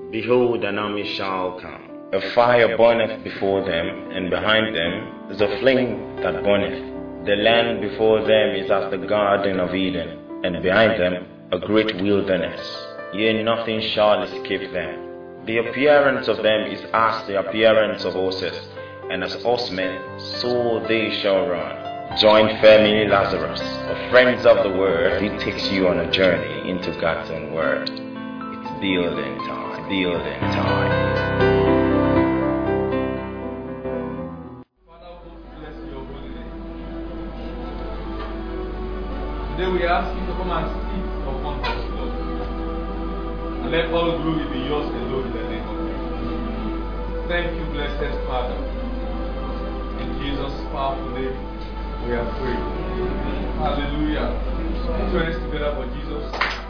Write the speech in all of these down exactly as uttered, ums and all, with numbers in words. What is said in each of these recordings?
Behold, an army shall come. A fire burneth before them, and behind them is a flame that burneth. The land before them is as the garden of Eden, and behind them a great wilderness. Yea, nothing shall escape them. The appearance of them is as the appearance of horses, and as horsemen, so they shall run. Join family Lazarus, the friends of the word. He takes you on a journey into God's own word. It's building time, building time. Today we ask you to come and sit upon us, Lord. And let all glory be yours alone in the name of Jesus. Thank you, blessed Father. In Jesus' powerful name, we are praying. Hallelujah. Put your hands together for Jesus.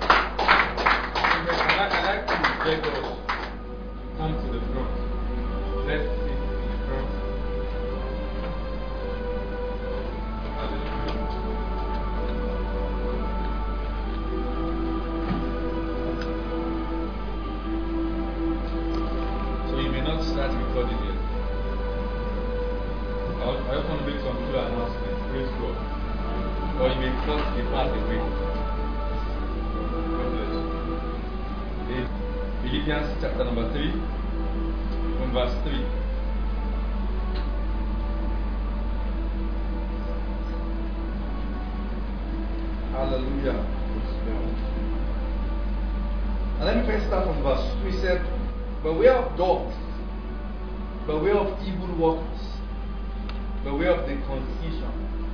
I'd like to beg us to come to the front. Let's sit in the front. Start recording it. I just want to make some few announcements. Praise God. Or you may cut the part away. God bless you. In Philippians chapter number three, from verse three. Hallelujah. And let me first start from verse two. He said, beware of dogs. Beware of evil workers. Beware of the concision.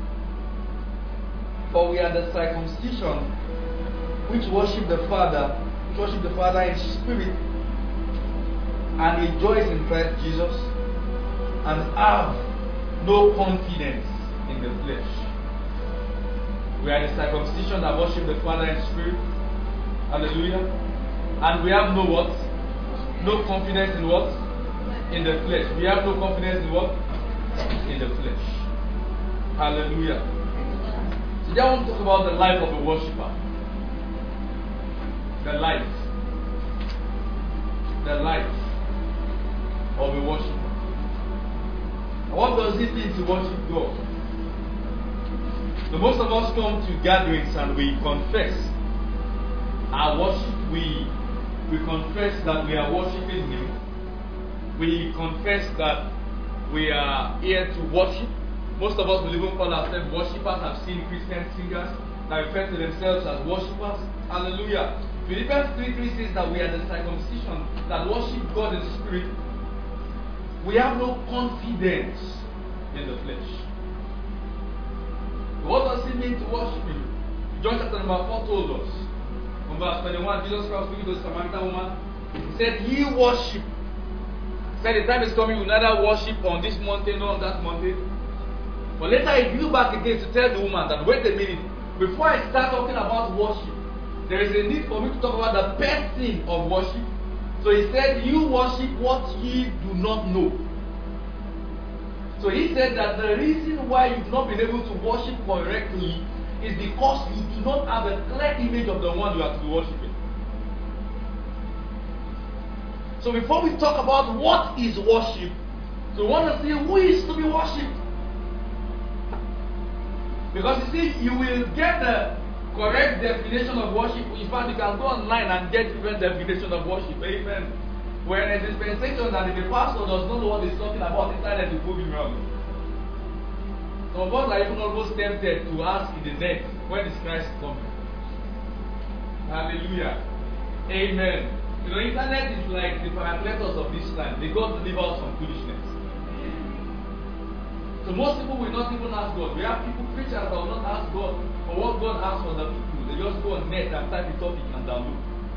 For we are the circumcision which worship the Father, which worship the Father in spirit, and rejoice in Christ Jesus, and have no confidence in the flesh. We are the circumcision that worship the Father in spirit. Hallelujah. And we have no what? No confidence in what? In the flesh. We have no confidence in what? In the flesh. Hallelujah. Today I want to talk about the life of a worshipper. The life. The life of a worshipper. What does it mean to worship God? So most of us come to gatherings and we confess our worship. We we confess that we are worshiping Him. We confess that we are here to worship. Most of us will even call ourselves worshippers. I've seen Christian singers that refer to themselves as worshippers. Hallelujah. Philippians three three says that we are the circumcision that worship God in spirit. We have no confidence in the flesh. What does it mean to worship Him? John chapter number four told us. From verse twenty-one, Jesus Christ speaking to the Samaritan woman. He said, Ye worship. Said the time is coming, you will neither worship on this mountain nor on that mountain. But later he drew back again to tell the woman that wait a minute, before I start talking about worship, there is a need for me to talk about the person of worship. So he said, you worship what ye do not know. So he said that the reason why you've not been able to worship correctly is because you do not have a clear image of the one you are to be worshiping. So before we talk about what is worship, so we want to see who is to be worshipped. Because you see, you will get the correct definition of worship. In fact, you can go online and get different definition of worship. Amen. When a dispensation that if the pastor does not know what he's talking about, inside that will prove him wrong. Some of us are even almost tempted to ask in the next, when is Christ coming? Hallelujah. Amen. You know, internet is like the parakletos of this time. They God deliver us from foolishness. So most people will not even ask God. We have people, preachers that will not ask God for what God has for the people. They just go on net and type the topic and download.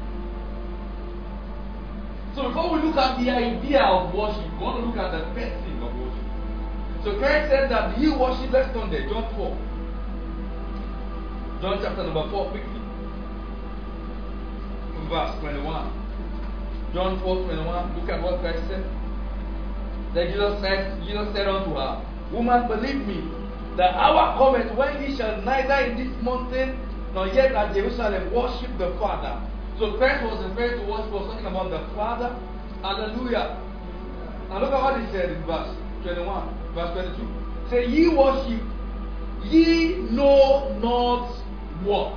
So before we look at the idea of worship, we want to look at the person of worship. So Christ said that He worship, let's turn there, John four. John chapter number four, quickly. From verse twenty-one. John four twenty-one, look at what Christ said. Then Jesus said, Jesus said unto her, Woman, believe me, the hour cometh when ye shall neither in this mountain nor yet at Jerusalem worship the Father. So Christ was referring to what he was talking about, the Father. Hallelujah. And look at what he said in verse twenty-one, verse twenty-two. Say, ye worship, ye know not what.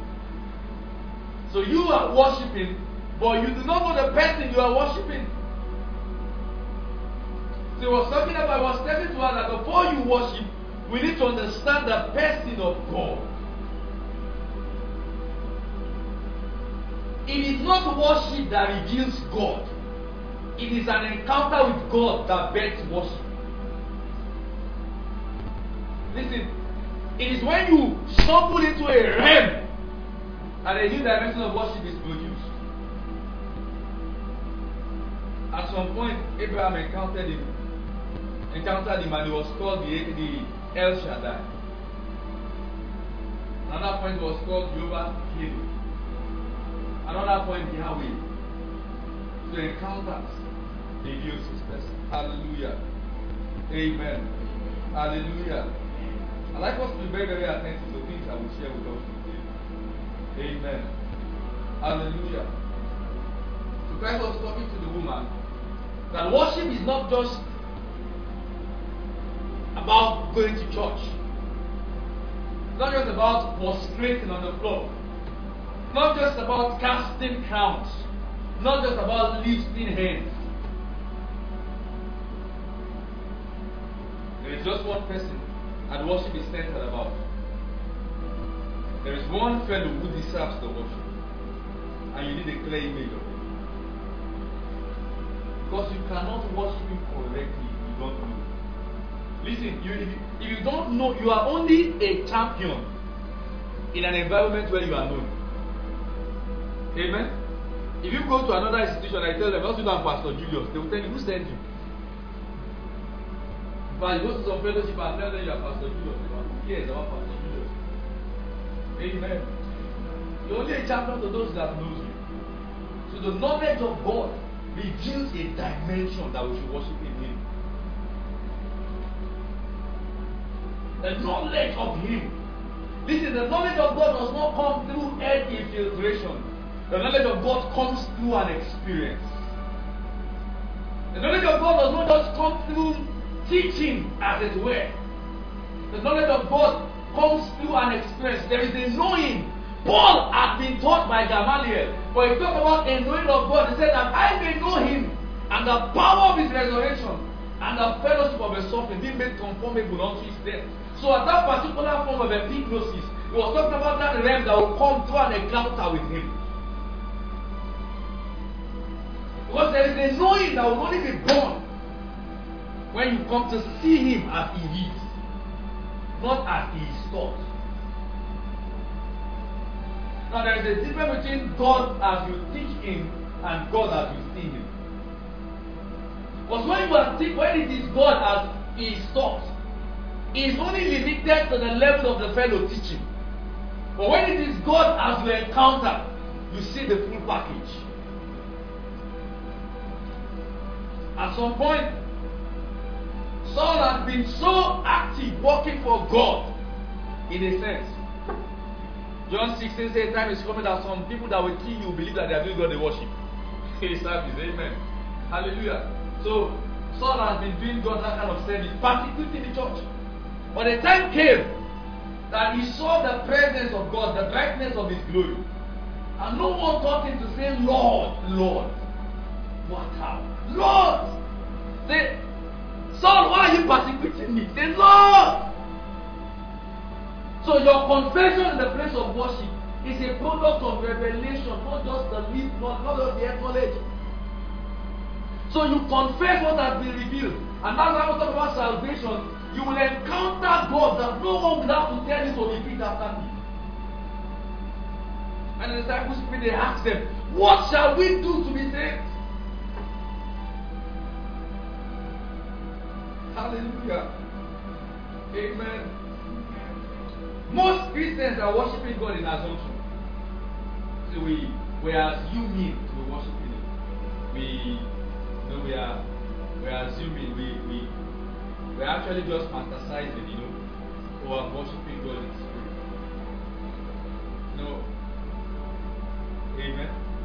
So you are worshiping, but you do not know the person you are worshiping. So he was talking about, he was telling to us that before you worship, we need to understand the person of God. It is not worship that reveals God. It is an encounter with God that begs worship. Listen, it is when you stumble into a realm and a new dimension of worship is produced. At some point, Abraham encountered him, encountered him, and he was called the, the El Shaddai. Another point was called Jehovah Jireh. Another point, Yahweh. So encounters reveals his person. Hallelujah. Amen. Hallelujah. I'd like us to be very, very attentive to things I will share with us today. Amen. Hallelujah. So Christ was talking to the woman that worship is not just about going to church. It's not just about prostrating on the floor. Not just about casting crowns. Not just about lifting hands. There is just one person and worship is centered about. There is one fellow who deserves the worship. And you need a clear image of him. Because you cannot worship him correctly if you don't know. Listen, you, if, you, if you don't know, you are only a champion in an environment where you are known. Amen? If you go to another institution, I tell them, don't sit down Pastor Julius, they will tell you, who sent you? But you go to some fellowship and tell them you are Pastor Julius. Who cares about Pastor Julius? Amen. You're only a champion to those that knows you. So the knowledge of God reveals a dimension that we should worship in Him. The knowledge of Him. Listen, the knowledge of God does not come through head infiltration. The knowledge of God comes through an experience. The knowledge of God does not just come through teaching, as it were. The knowledge of God comes through an experience. There is a knowing. Paul had been taught by Gamaliel. But he talked about a knowing of God. He said that I may know Him and the power of His resurrection and the fellowship of His suffering, being made conformable unto His death. So at that particular form of epignosis, he was talking about that realm that will come through an encounter with Him. Because there is a knowing that will only be born when you come to see Him as He is, not as He is taught. Now there is a difference between God as you teach Him and God as you see Him. Because when you are teach, when it is God as He is taught, He is only limited to the level of the fellow teaching. But when it is God as you encounter, you see the full package. At some point, Saul has been so active working for God, in a sense. John sixteen says, time is coming that some people that will kill you believe that they are doing God the worship. Service, amen. Hallelujah. So, Saul has been doing God that kind of service, particularly in the church. But the time came that he saw the presence of God, the brightness of His glory. And no one taught him to say, Lord, Lord. What how? Lord! Say, Saul, why are you persecuting me? Say, Lord! So your confession in the place of worship is a product of revelation, not just the lip, not, not just the head knowledge. So you confess what has been revealed. And that's why we talk about salvation. You will encounter God that no one will have to tell you to repeat after me. And the disciples, they ask them, what shall we do to be saved? Hallelujah. Amen. Most Christians are worshiping God in assumption. So we, we are assuming to be worshiping Him. We, you know, we are, we are assuming, we, we, we are actually just fantasizing, you know, or are worshiping God in spirit. No. Amen.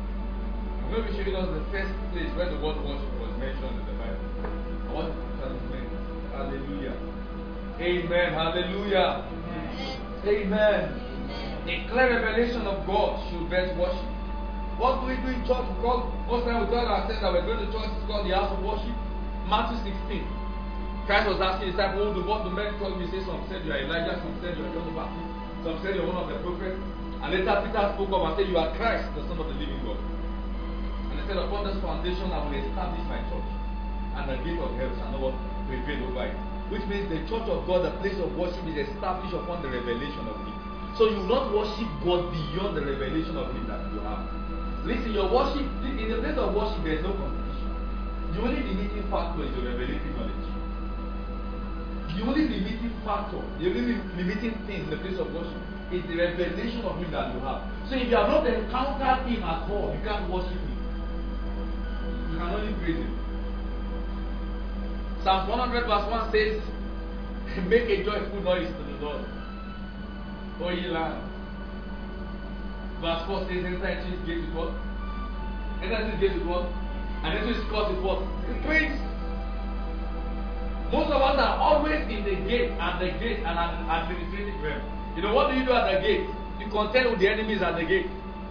maybe show us the first place where the word worship was mentioned in the Bible. I want to translate. Hallelujah. Amen. Hallelujah. Amen. Amen. A clear revelation of God should best worship. What do we do in church? Because most times we tell ourselves that we're going to church, it's called the house of worship. Matthew sixteen. Christ was asking his disciples, what do men call me? Say some said you are Elijah, some said you are John the Baptist, some said you are one of the prophets. And later Peter spoke up and said, you are Christ, the Son of the living God. And he said, upon this foundation I will establish my church, and the gate of hell shall not prevail over it. Which means the church of God, the place of worship, is established upon the revelation of Him. So you will not worship God beyond the revelation of Him that you have. Listen, your worship, in the place of worship, there is no competition. The only limiting factor is your revelative knowledge. The only limiting factor, the only limiting thing in the place of worship is the revelation of Him that you have. So if you have not encountered Him at all, you can't worship Him. You can only praise Him. Psalms one hundred verse one says, make a joyful noise to the Lord, O ye land. Verse four says, enter into His gate with what? Enter into His gate with what? And into His court with what? With praise. Most of us are always in the gate, at the gate, and at the administrative realm. You know, what do you do at the gate? You contend with the enemies at the gate.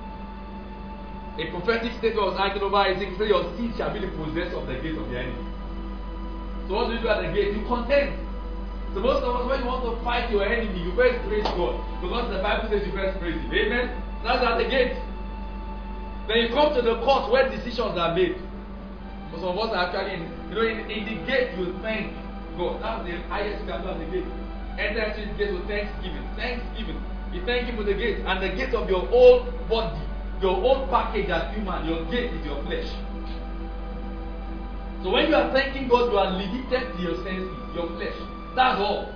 A prophetic statement was argued over Isaac. He said, your seed shall be the possessor of the gate of the enemy. So what do you do at the gate? You contend. So most of us, when you want to fight your enemy, you first praise God. Because the Bible says you first praise Him. Amen? That's at the gate. Then you come to the court where decisions are made. But some of us are actually in, you know, in, in the gate you thank God. That's the highest you can do at the gate. Enter into His gate with thanksgiving. Thanksgiving. You thank Him with the gate. And the gate of your whole body, your whole package as human, your gate is your flesh. So when you are thanking God, you are limited to your senses, your flesh. That's all.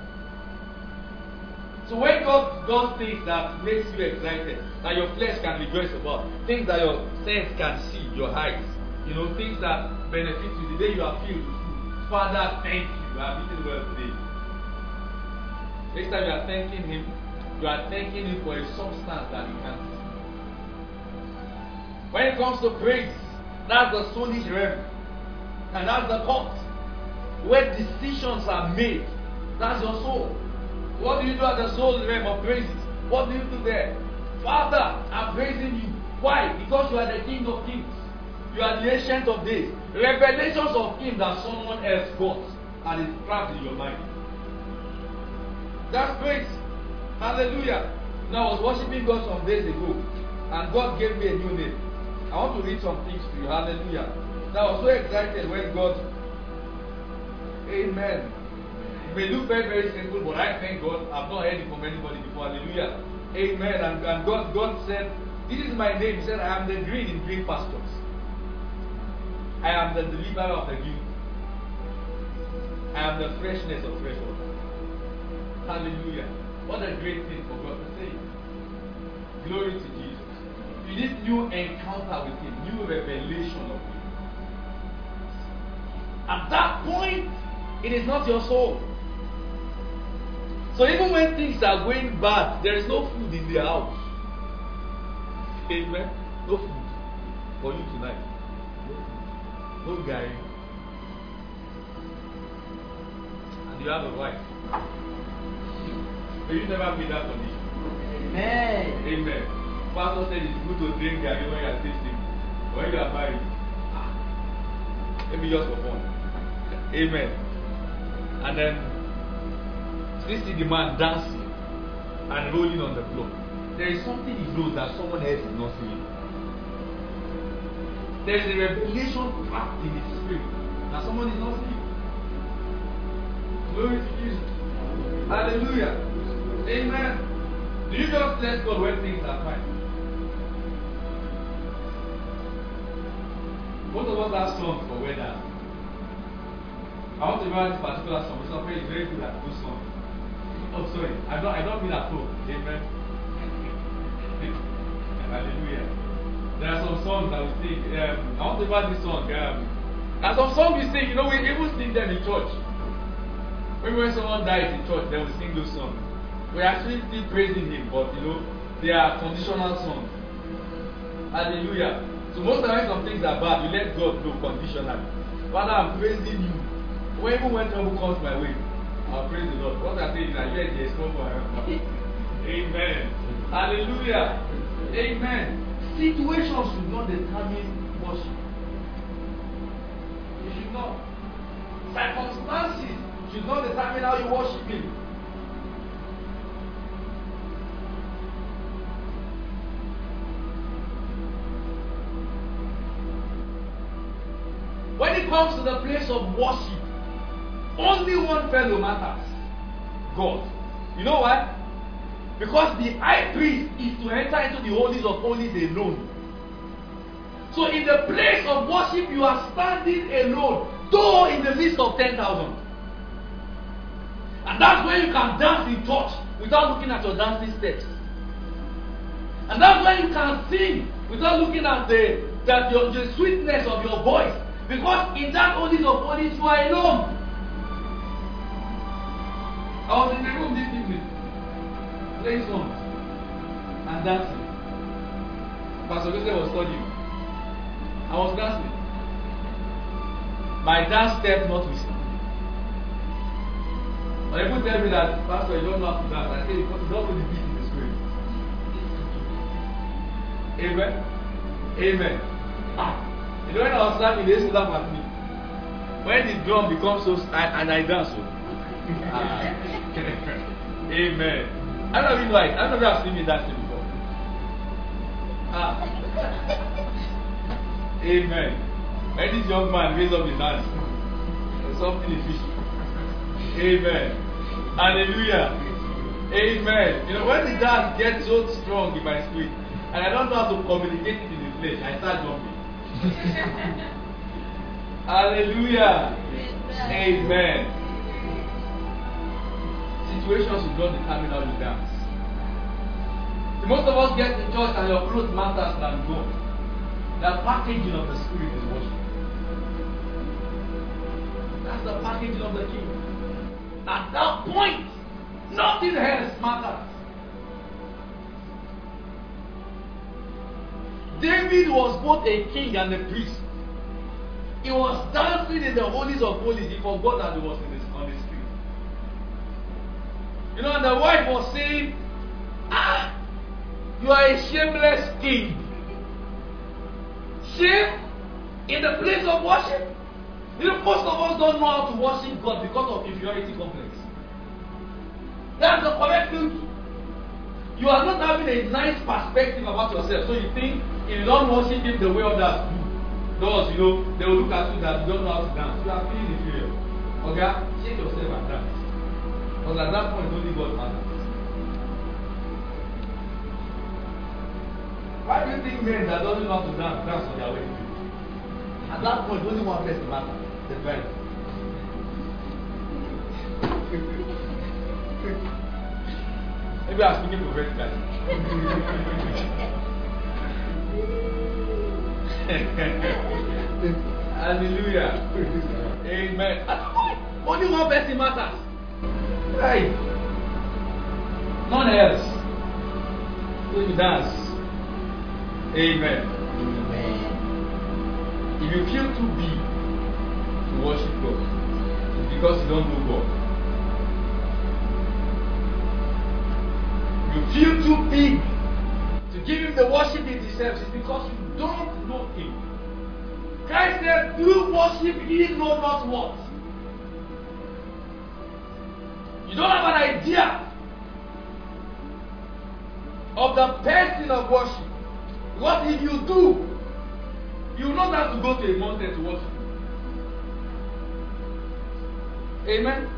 So when God does things that makes you excited, that your flesh can rejoice about, things that your sense can see, your eyes, you know, things that benefit you, the day you are filled with food. Father, thank you. You are eating well today. Next time you are thanking Him, you are thanking Him for a substance that He can't see. When it comes to praise, that's the soulish realm. And that's the court where decisions are made. That's your soul. What do you do at the soul realm of praises? What do you do there? Father, I'm praising you. Why? Because you are the King of Kings. You are the Ancient of Days. Revelations of Him that someone else got and is trapped in your mind. That's praise. Hallelujah. Now I was worshiping God some days ago, and God gave me a new name. I want to read some things to you. Hallelujah. Now I was so excited when God, Amen. It may look very, very simple, but I thank God. I've not heard it from anybody before. Hallelujah. Amen. And, and God, God said, this is my name. He said, I am the green in green pastures. I am the deliverer of the guilty. I am the freshness of fresh water. Hallelujah. What a great thing for God to say. Glory to Jesus. You need new encounter with Him, new revelation of Him. At that point, it is not your soul. So even when things are going bad, there is no food in the house. Amen. No food for you tonight. No food. No guy. And you have a wife. May you never be that condition. Amen. Amen. Pastor said it's good to drink garri when you are tasting. When you are married, maybe just for fun. Amen. And then still see the man dancing and rolling on the floor. There is something he knows that someone else is not seeing. There is a revelation trapped in his spirit that someone is not seeing. Glory to Jesus. Hallelujah. Amen. Do you just bless God when things are fine? Most of us have songs for weather. I want to remember this particular song. Mister Pray is very good at those songs. Oh, sorry. I don't, I don't mean at home. Amen. Hallelujah. There are some songs that we sing. Um, I want to remember this song. Um, there are some songs we sing. You know, we even sing them in church. Maybe when someone dies in church, then we sing those songs. We're actually still praising Him, but you know, they are conditional songs. Hallelujah. So most of the time some things are bad, you let God know conditionally. Father, I'm praising you. When even when trouble comes my way, I'll praise the Lord. What I say is that yes, there's no for Amen. Hallelujah. Amen. Situations should not determine worship. You should not. Circumstances should not determine how you worship Him. When it comes to the place of worship, only one fellow matters: God. You know why? Because the high priest is to enter into the holies of holies alone. So in the place of worship, you are standing alone, though in the midst of ten thousand. And that's where you can dance in church without looking at your dancing steps. And that's where you can sing without looking at the, that your, the sweetness of your voice. Because in that holies of holies, you are alone. I was in the room this evening, playing songs and dancing. Pastor Joseph was studying. I was dancing. My dance step not with. But people tell me that, Pastor, you don't know how to dance. I say, because you don't know the beat in the spirit. Amen. Amen. Ah. You know, when I was slapping, they used to laugh at me. When the drum becomes so, and, and I dance. So. Ah. Amen. I don't even like, I don't know if I've seen me dancing before. Ah. Amen. When this young man raised up his hands, there's something is fishy. Amen. Hallelujah. Amen. You know, when the dance gets so strong in my spirit, and I don't know how to communicate it in the flesh, I start jumping. Hallelujah. Amen. Situations will not determine how you dance. So most of us get to church and your clothes matters than God. The packaging of the Spirit is worship. That's the packaging of the King. At that point, nothing else matters. David was both a king and a priest. He was dancing in the holies of holies. He forgot that he was in his, on the street. You know, and the wife was saying, ah, you are a shameless king. Shame in the place of worship. You know, most of us don't know how to worship God because of inferiority complex. That's the correct thing. You are not having a nice perspective about yourself. So you think if you don't worship Him the way others do, those, you know, they will look at you that you don't know how to dance. You are feeling inferior. Okay? Shake yourself and dance. Because at that point, only God matters. Why do you think men that don't know how to dance dance on their wedding? At that point, only one person matters. The bride. Maybe I'm speaking prophetically. Hallelujah. Amen. Only one person matters. Right. None else. So you dance. Amen. Amen. If you feel too big to worship God, it's because you don't know God. You feel too big to give Him the worship He deserves, it's because you don't know Him. Christ said, through worship ye know not what. You don't have an idea of the person of worship. What if you do? You will not have to go to a mountain to worship. Amen.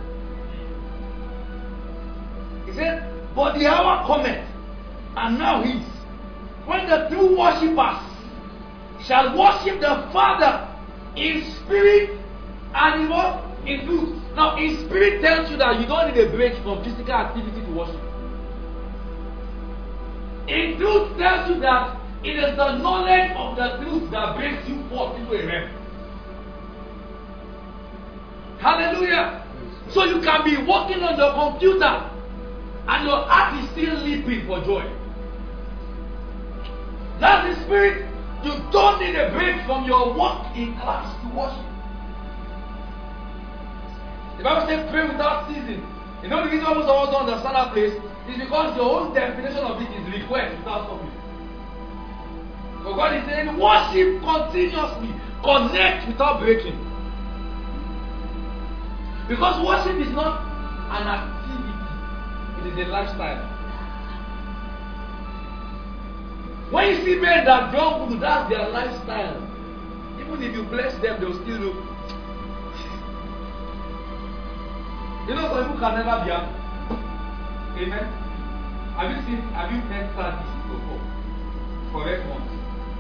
He said, but the hour cometh, and now is, when the true worshippers shall worship the Father in spirit and in what? In truth. Now, in spirit tells you that you don't need a break from physical activity to worship. In truth tells you that it is the knowledge of the truth that brings you forth into a realm. Hallelujah. So you can be working on your computer and your heart is still leaping for joy. That's the spirit. You don't need a break from your work in class to worship. The Bible says pray without ceasing. You know the reason why most of us don't understand that place is because your own definition of it is request without stopping. But God is saying worship continuously, connect without breaking. Because worship is not an activity, it is a lifestyle. When you see men that don't do, that's their lifestyle. Even if you bless them, they'll still do. You know, some people can never be happy. Amen. Have you seen, have you met sadness before? Correct ones.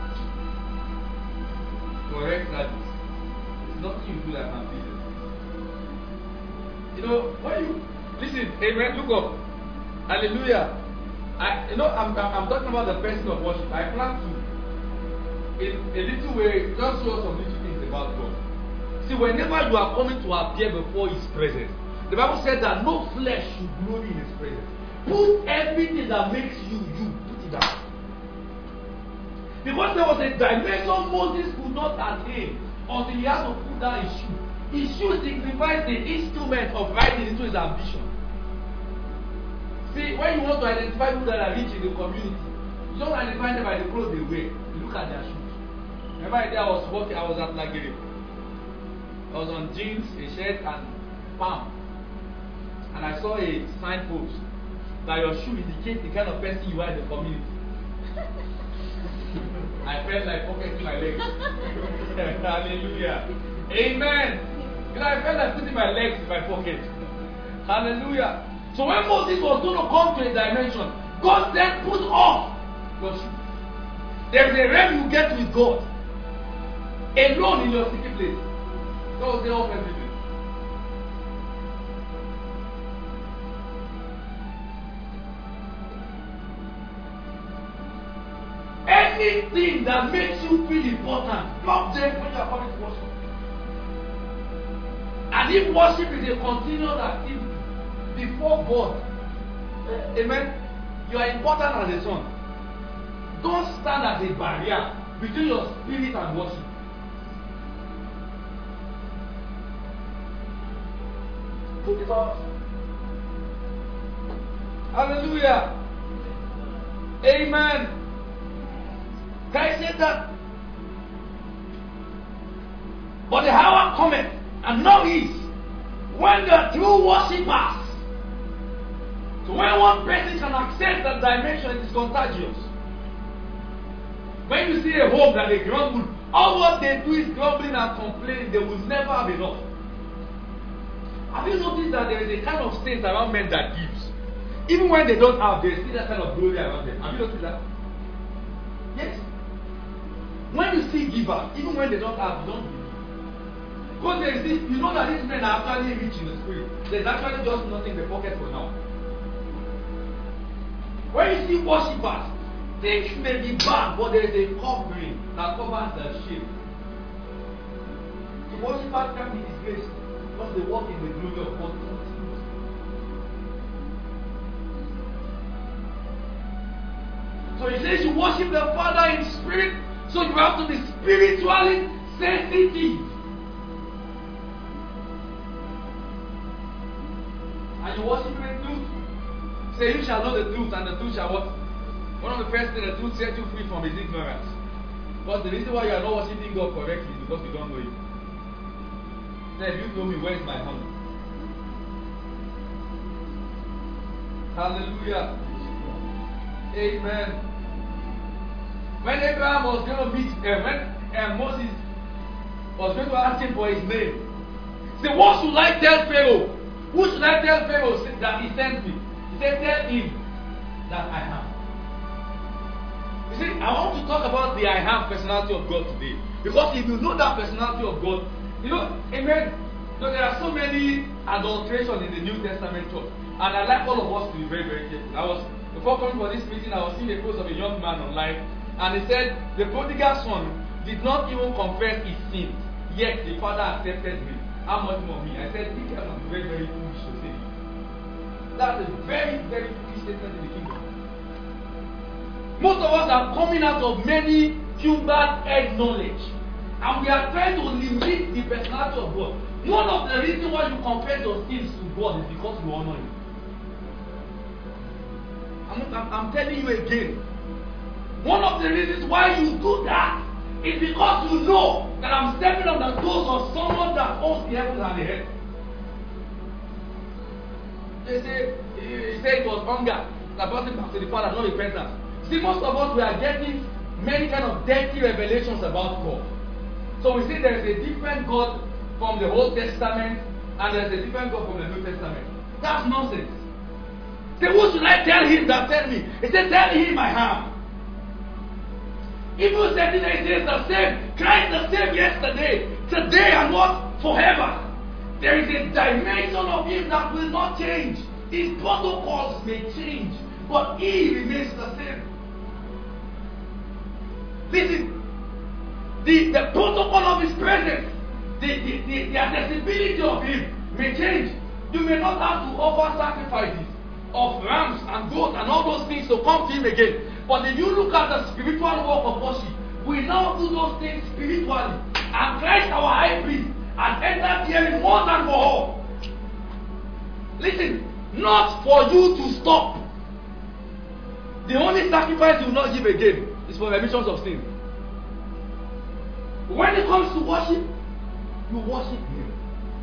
Correct sadness. It's nothing you do that can feel it. You know, when you listen, amen, look up. Hallelujah. I, you know, I'm, I'm, I'm talking about the person of worship. I plan to, in a little way, just show some little things about God. See, whenever you are coming to appear before His presence, the Bible said that no flesh should glory in His presence. Put everything that makes you, you, put it down. Because there was a dimension Moses could not attain until he had to put down his shoe. His shoe signifies the instrument of riding into his ambition. See, when you want to identify people that are rich in the community, you don't identify them by the clothes they wear. You look at their shoes. Remember the day I was working, I was at Lagere. I was on jeans, a shirt, and palm. And I saw a signpost that your shoe indicates the kind of person you are in the community. I felt like pocketing my legs. Hallelujah. Amen. You know, I felt like putting my legs in my pocket. Hallelujah. So when Moses was going to come to a dimension, God then put off your shoe. There is a realm you get with God. Alone in your secret place. God will say off everything. Anything that makes you feel important, block them when you are coming to worship. And if worship is a continuous activity before God, amen, you are important as a son. Don't stand as a barrier between your spirit and worship. Put it off. Hallelujah. Amen. Christ said that. But the hour cometh, and now is, when the true worshippers. So when one person can access that dimension, it is contagious. When you see a home that they grumble, all what they do is grumbling and complaining. They will never have enough. Have you noticed that there is a kind of state around men that gives? Even when they don't have, there is still that kind of glory around them. Have you noticed that? Yes. When you see givers, even when they don't have, you don't believe. Because there is this, you know that these men are actually rich in the spirit. There's actually just nothing in the pocket for now. When you see worshippers, things may be bad, but there is a covering that covers the shame. The worshippers can be disgraced because they walk in the glory of God. So he says you worship the Father in spirit, so you have to be spiritually sensitive. And you worship in truth. Say you shall know the truth, and the truth shall what? One of the first things the truth set you free from is ignorance. But the reason why you are not worshiping God correctly is because you don't know Him. Say, if you know me, where is my honor? Hallelujah. Amen. When Abraham was going to meet, uh, when uh, Moses was going to ask him for his name, he said, what should I tell Pharaoh? Who should I tell Pharaoh that he sent me? He said, tell him that I am. You see, I want to talk about the I am personality of God today. Because if you know that personality of God, you know, amen. So there are so many adulterations in the New Testament church. And I like all of us to be very, very careful. I was, before coming for this meeting, I was seeing a post of a young man online. And he said, the prodigal son did not even confess his sins. Yet the father accepted him. How much more me? I said, this cannot be very, very foolish to say. That's a very, very foolish statement in the kingdom. Most of us are coming out of many human head knowledge. And we are trying to limit the personality of God. One of the reasons why you confess your sins to God is because you honor Him. I'm, I'm, I'm telling you again. One of the reasons why you do that is because you know that I'm stepping on the toes of someone that owns the heavens and the earth. They say, he said it was hunger that brought him back to the Father, not repentance. See, most of us, we are getting many kind of dirty revelations about God. So we see there is a different God from the Old Testament and there is a different God from the New Testament. That's nonsense. Say, who should I tell him that tell me? He said, tell him I am. Hebrews thirteen eighteen is the same. Christ the same yesterday, today, and what? Forever. There is a dimension of Him that will not change. His protocols may change, but He remains the same. Listen, the, the protocol of His presence, the, the, the, the accessibility of Him may change. You may not have to offer sacrifices of rams and goats and all those things to come to Him again. But if you look at the spiritual work of worship, we now do those things spiritually. And Christ, our high priest, has entered here once and for all. Listen, not for you to stop. The only sacrifice you will not give again is for remissions of sin. When it comes to worship, you worship Him.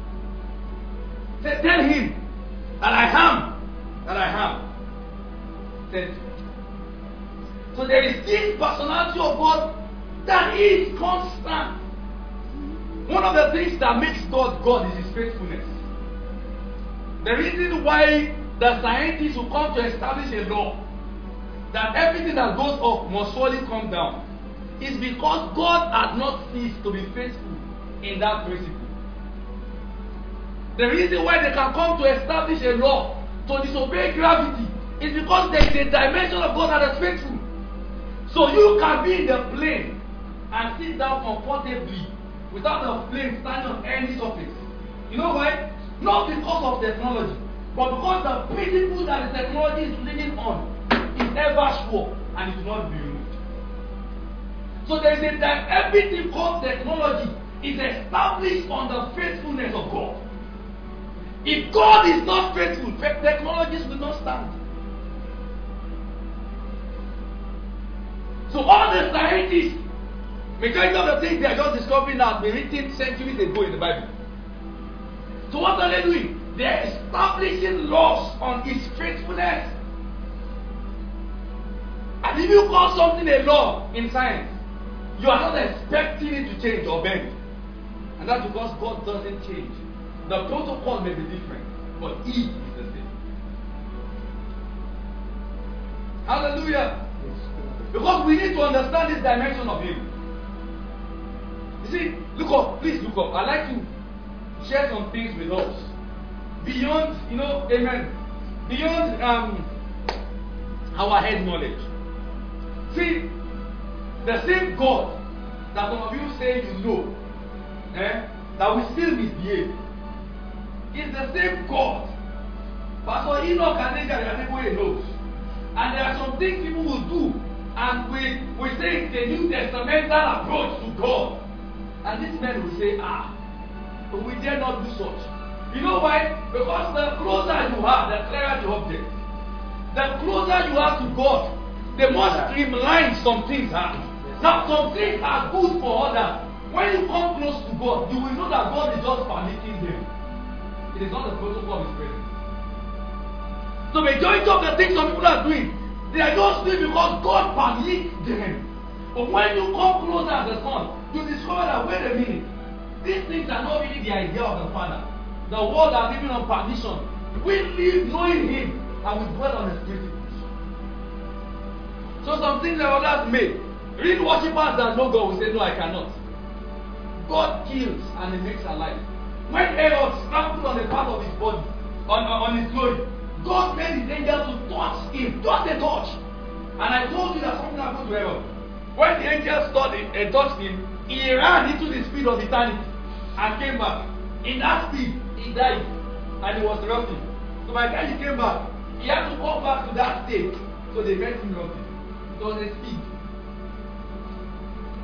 Say, tell Him that I am, that I am. Sent you. So there is this personality of God that is constant. One of the things that makes God God is His faithfulness. The reason why the scientists who come to establish a law that everything that goes up must surely come down is because God has not ceased to be faithful in that principle. The reason why they can come to establish a law to disobey gravity is because there is a dimension of God that is faithful. So you can be in the plane and sit down comfortably without the plane standing on any surface. You know why? Not because of technology, but because the principle that the technology is living on is ever sure and it will not be removed. So there is a time everything called technology is established on the faithfulness of God. If God is not faithful, technologies will not stand. So all the scientists, majority of the things they are just discovering now have been written centuries ago in the Bible. So what are they doing? They are establishing laws on His faithfulness. And if you call something a law in science, you are not expecting it to change or bend. And that's because God doesn't change. The protocol may be different, but He is the same. Hallelujah. Because we need to understand this dimension of Him. You see, look up, please look up. I'd like to share some things with us. Beyond, you know, amen. Beyond um, our head knowledge. See, the same God that some of you say you know, eh, that we still misbehave, is the same God. Pastor Enoch and Nigerian knows. And there are some things people will do. And we, we say it's a New Testamental approach to God. And these men will say, ah, but we dare not do such. You know why? Because the closer you are, the clearer the object. The closer you are to God, the more streamlined some things are. Now, some things are good for others. When you come close to God, you will know that God is just permitting them. It is not the protocol of His presence. So, majority of the things some people are doing, they are just doing because God permits them. But when you come closer as the Son, you discover that, wait a minute, these things are not really the idea of the Father. The world are living on permission. We live knowing Him and we dwell on His principles. So some things that others made. Real worshippers that know God will say, no, I cannot. God kills and He makes alive. When Herod trampled on a part of his body, on, on his glory, God made His angel to touch him, just a touch. And I told you that something happened to Herod. When the angel stood and touched him, he ran into the speed of eternity and came back. In that speed, he died and he was rotting. So by the time he came back, he had to come back to that state. So they met him rotting. It was a speed.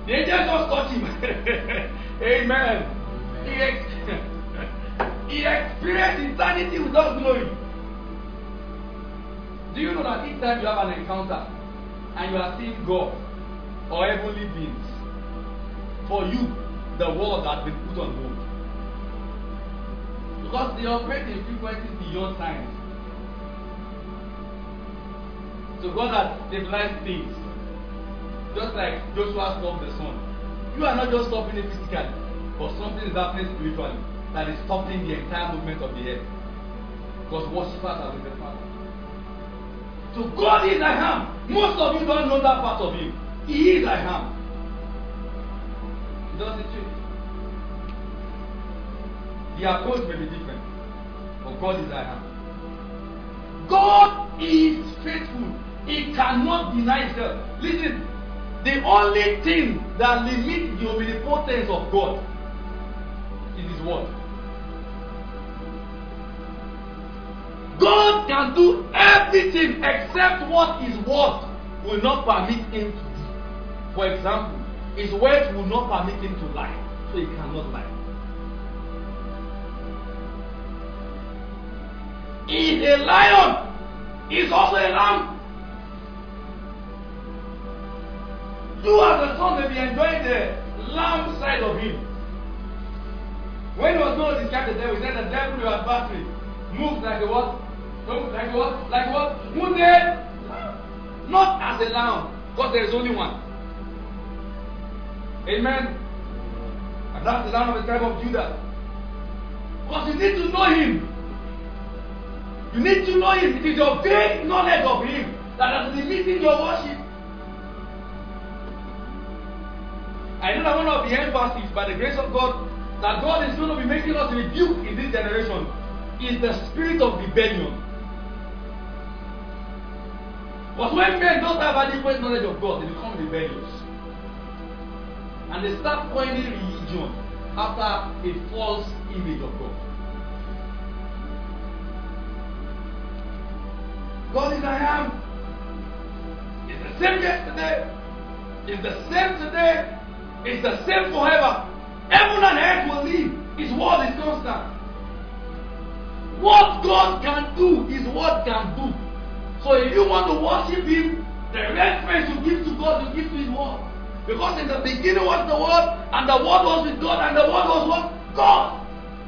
The angel just touched him. Amen. He, ex- he experienced eternity without glory. Do you know that each time you have an encounter and you are seeing God or heavenly beings, for you, the world has been put on hold? Because they operate in frequencies beyond science. So God has stabilized things. Just like Joshua stopped the sun. You are not just stopping it physically, but something is happening spiritually that is stopping the entire movement of the earth. Because worshippers are with the Father. So God is I am. Most of you don't know that part of Him. He is I am. Does it change? The approach may be different, but God is I am. God is faithful. He cannot deny Himself. Listen, the only thing that limits the omnipotence of God is His word. God can do everything except what His word will not permit Him to do. For example, His word will not permit Him to lie, so He cannot lie. He is a lion. He is also a lamb. You as a son may be enjoying the lamb side of Him. When He was going to describe the devil, He said the devil you are battling moves like a what? Like a what? Like what? Wounded? Not as a lamb, because there is only one. Amen. And that's the lamb of the tribe of Judah. Because you need to know Him. You need to know Him. It is your great knowledge of Him that is limiting your worship. I know that one of the emphases, by the grace of God, that God is going to be making us rebuke in this generation is the spirit of rebellion. But when men don't have adequate knowledge of God, they become rebellious. And they start coining religion after a false image of God. God is I am. It's the same yesterday. It's the same today. It's the same forever. Heaven and earth will leave. His word is constant. What God can do, His word can do. So if you want to worship Him, the reference you give to God, you give to His word. Because in the beginning was the word, and the word was with God, and the word was what? God.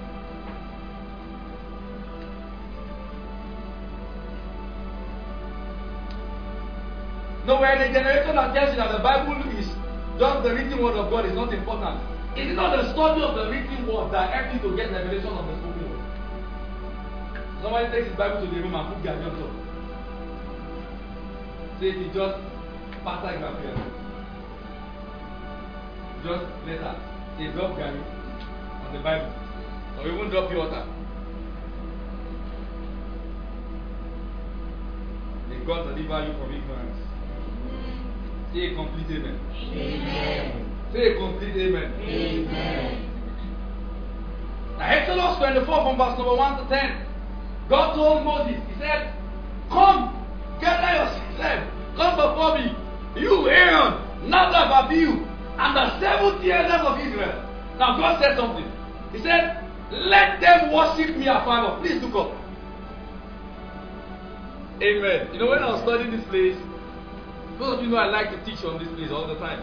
No, we're in a generation that tells you that the Bible is just the written word of God is not important. It is not the study of the written word that helps you to get revelation of the spoken word. Somebody takes his Bible to the room and put Gary on top. Say it just Pastor Gabriel. Just later, say drop Gary on the Bible. Or even drop your water. May God deliver you from ignorance. Say a complete amen. Amen. Say a complete amen. Amen. Now Exodus twenty-four from verse number one to ten. God told Moses, He said, come, gather yourself, come before me, you Aaron, Nadab, Abihu, and the seventy elders of Israel. Now God said something. He said, let them worship me afar off. Please look up. Amen. You know, when I was studying this place, most of you know I like to teach on this place all the time.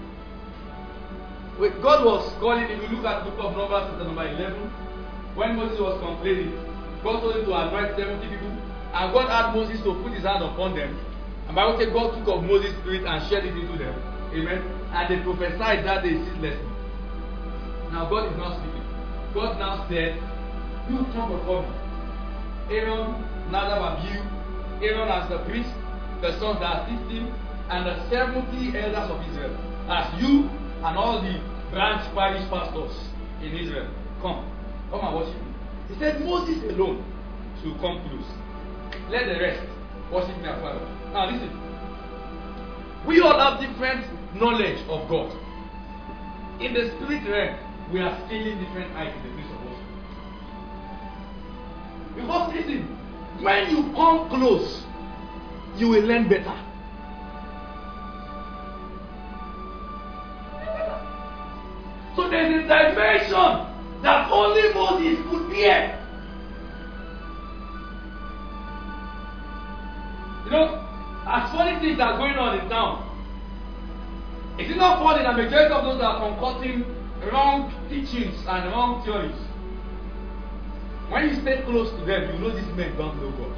When God was calling, if you look at the book of Numbers, chapter number eleven, when Moses was complaining, God told him to anoint seventy people, and God asked Moses to put his hand upon them. And Bible says God took of Moses' spirit and shared it into them. Amen. And they prophesied that day ceaselessly. Now God is not speaking. God now said, you come before me. Aaron, Nadab, Abihu, Aaron as the priest, the sons that assist him, and the seventy elders of Israel, as you and all the branch parish pastors in Israel. Come, come and worship me. He said Moses alone should come close. Let the rest worship me afar. Now listen. We all have different knowledge of God. In the spirit realm, we are scaling different heights in the place of worship. Because listen, when you come close, you will learn better. So there's a dimension that only Moses could bear. You know, as funny things are going on in town, it is not funny that majority of those are concocting wrong teachings and wrong theories. When you stay close to them, you know these men don't know God.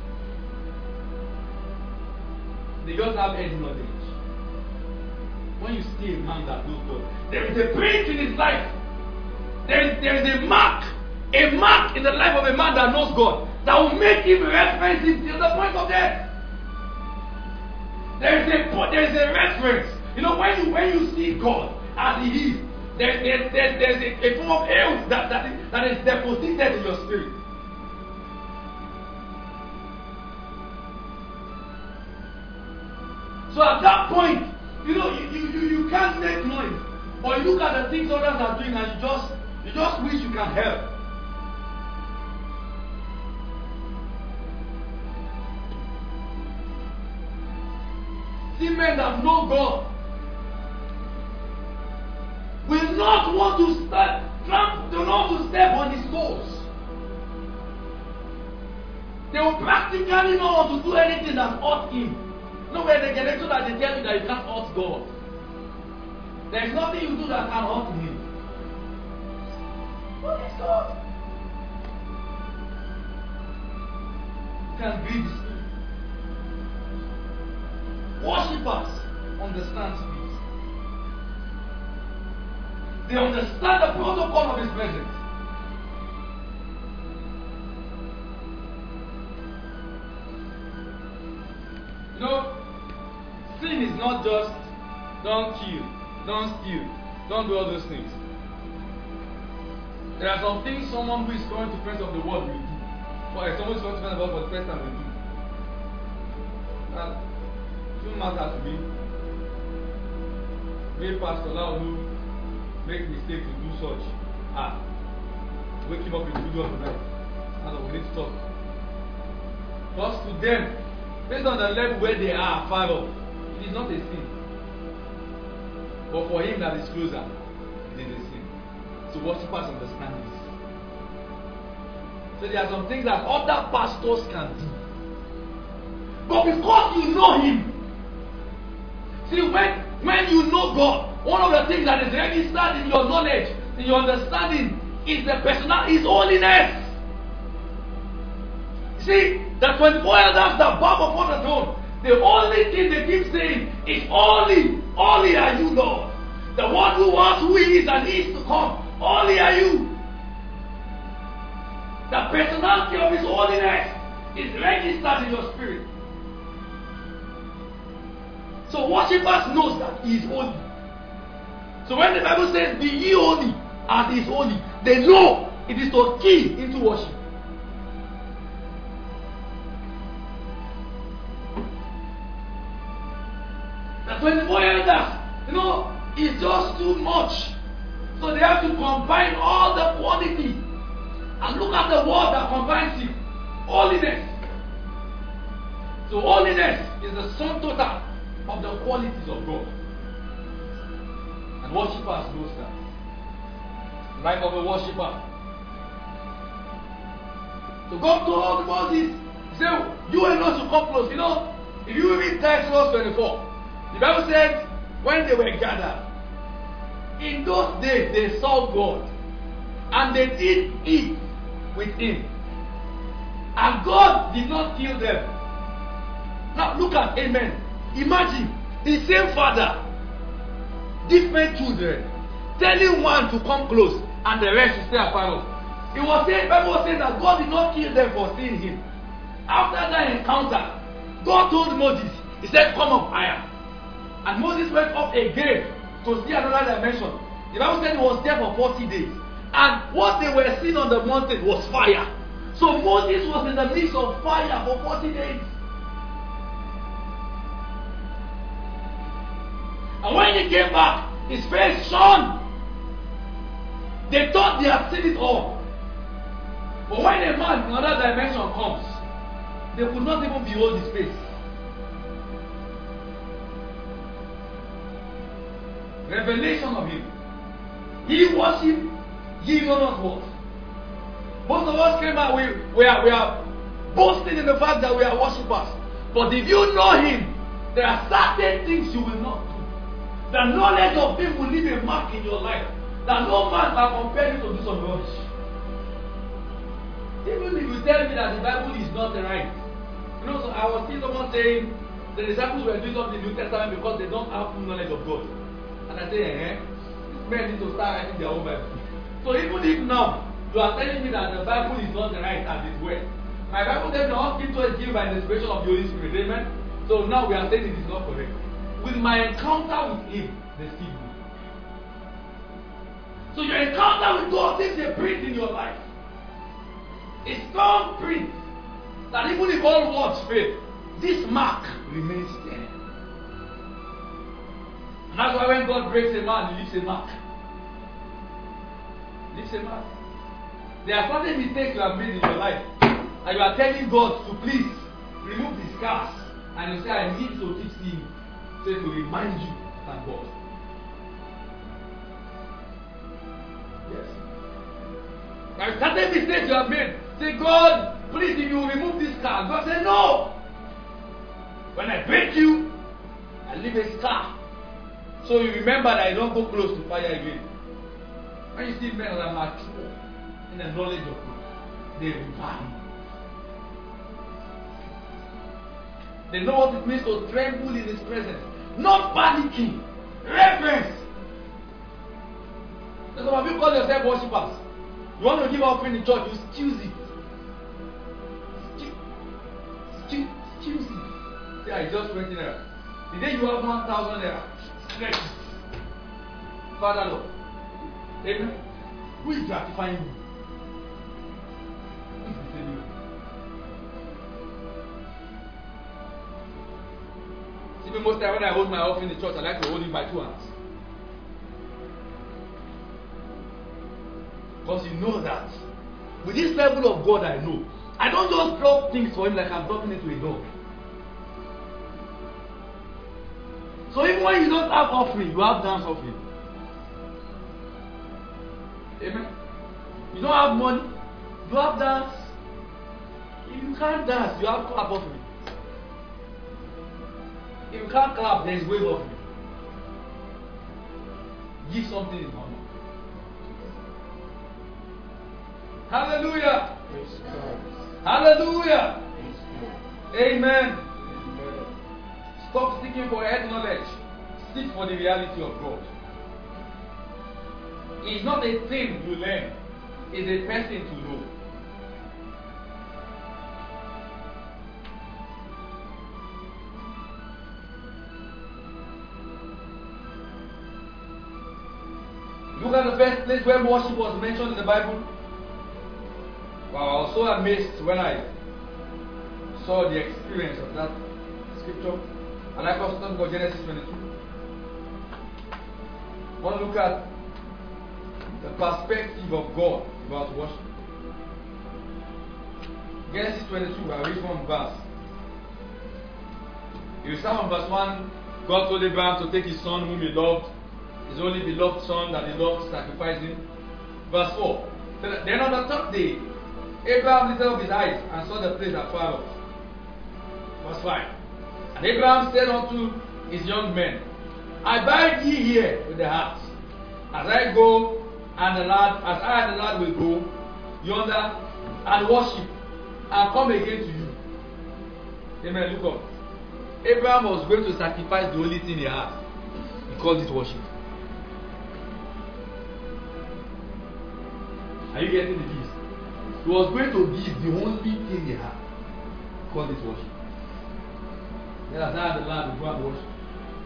They just have head knowledge. When you see a man that knows God, there is a print in his life. There is, there is a mark, a mark in the life of a man that knows God that will make him reference him till the point of death. There is a there is a reference. You know, when you when you see God as He is, there, there, there, there's a, a form of health that, that, is, that is deposited in your spirit. So at that point, you know, you, you, you, you can't make noise. Or you look at the things others are doing and you just you just wish you can help. See, men that know God will not want to step, tramp, do not want to step on His toes. They will practically not want to do anything that hurts Him. Nowhere they get into that they tell you that you can't hurt God. There is nothing you do that can hurt Him. What is God? You can grieve His Spirit. Worshippers understand speech. They understand the protocol of His presence. You know, sin is not just don't kill, don't steal, don't do all those things. There are some things someone who is going to friends of the world will do. Or if someone is going to friends of the world for the first time will do. That shouldn't matter to me. Me, Pastor Laulu, make mistake to do such. Ah, wake him up in the middle of the night. And we need to talk. Because to them, based on the level where they are far off, it is not a sin. But for him that is closer, it is a sin. So worshippers understand this. So there are some things that other pastors can do. But because you know Him, see, when, when you know God, one of the things that is registered in your knowledge, in your understanding, is the personal, is holiness. See, the twenty-four elders that bow before the throne, the only thing they keep saying is, holy, holy are you, Lord. The one who was, who is, and is to come, holy are you. The personality of His holiness is registered in your spirit. So worshippers knows that He is holy. So when the Bible says, be ye holy as He is holy, they know it is to key into worship. The twenty-four elders, you know, is just too much. So they have to combine all the quality. And look at the word that combines it. Holiness. So holiness is the sum total of the qualities of God. And worshippers knows that. Life of a worshipper. So God told Moses, He said, you and us to come close. You know, if you read Exodus twenty-four, the Bible said, when they were gathered, in those days they saw God, and they did eat with Him. And God did not kill them. Now look at, amen. Imagine the same father, different children, telling one to come close and the rest to stay afar off. It was saying, Bible was saying that God did not kill them for seeing Him. After that encounter, God told Moses, He said, come up higher. And Moses went up again to see another dimension. The Bible said he was there for forty days. And what they were seeing on the mountain was fire. So Moses was in the midst of fire for forty days. And when he came back, his face shone. They thought they had seen it all. But when a man in another dimension comes, they could not even behold his face. Revelation of Him. He worship, ye know not what. Most of us came out, we, we, are, we are boasting in the fact that we are worshippers. But if you know Him, there are certain things you will not do. The knowledge of Him will leave a mark in your life that no man can compare you to do some rubbish. Even if you tell me that the Bible is not right. You know, so I was seeing someone saying the disciples were doing something in the New Testament because they don't have full knowledge of God. And I say, eh, these men need to start writing their own Bible. So even if now you are telling me that the Bible is not right as it were, my Bible says the all scripture is given by the inspiration of the Holy Spirit. Amen. So now we are saying it is not correct. With my encounter with Him, they still do. So your encounter with God takes a print in your life. A strong print that even if all words fail, this mark remains there. And that's why when God breaks a man, He leaves a mark. He leaves a mark. There are certain mistakes you have made in your life, and you are telling God to please remove the scars. And you say, I need to keep seeing, so to remind you that God. Yes. There are certain mistakes you have made. Say, God, please, if you remove this scar. God said, no. When I break you, I leave a scar. So you remember that you don't go close to fire again. When you see men that are mature in the knowledge of God, they revive. They know what it means to tremble in His presence. Not panicking. Reverence. That's why you call yourself worshippers. You want to give offering in church, you excuse it. Excuse, excuse it. Say, I just twenty naira. The day you have one thousand naira, stretch it. Father Lord. Amen. Who is gratifying you? Who is deceiving you? See, most time when I hold my offering in the church, I like to hold it by two hands. Because you know that with this level of God I know, I don't just drop things for Him like I'm dropping it to a dog. So even when you don't have offering, you have dance offering. Amen. You don't have money, you have dance. If you can't dance, you have clap offering. If you can't clap, there is wave offering. Give something in honor. Hallelujah. Hallelujah. Amen. Stop seeking for head knowledge. Seek for the reality of God. It's not a thing you learn, it's a person to know. Look at the first place where worship was mentioned in the Bible. Wow, I was so amazed when I saw the experience of that scripture. And I first talk about Genesis twenty-two. I want to look at the perspective of God about worship. Genesis twenty-two, I read one verse. You start on verse one. God told Abraham to take his son whom he loved, his only beloved son that he loved, sacrifice him. Verse four. Then on the third day, Abraham lifted up his eyes and saw the place afar off. Verse five. And Abraham said unto his young men, Abide ye here with the heart, as I go, and the lad, as I and the lad will go yonder and worship, and come again to you. Amen. Look up. Abraham was going to sacrifice the only thing he had. He called it worship. Are you getting the gist? He was going to give the only thing he had. He called it worship. Then as I and the lad will go and worship.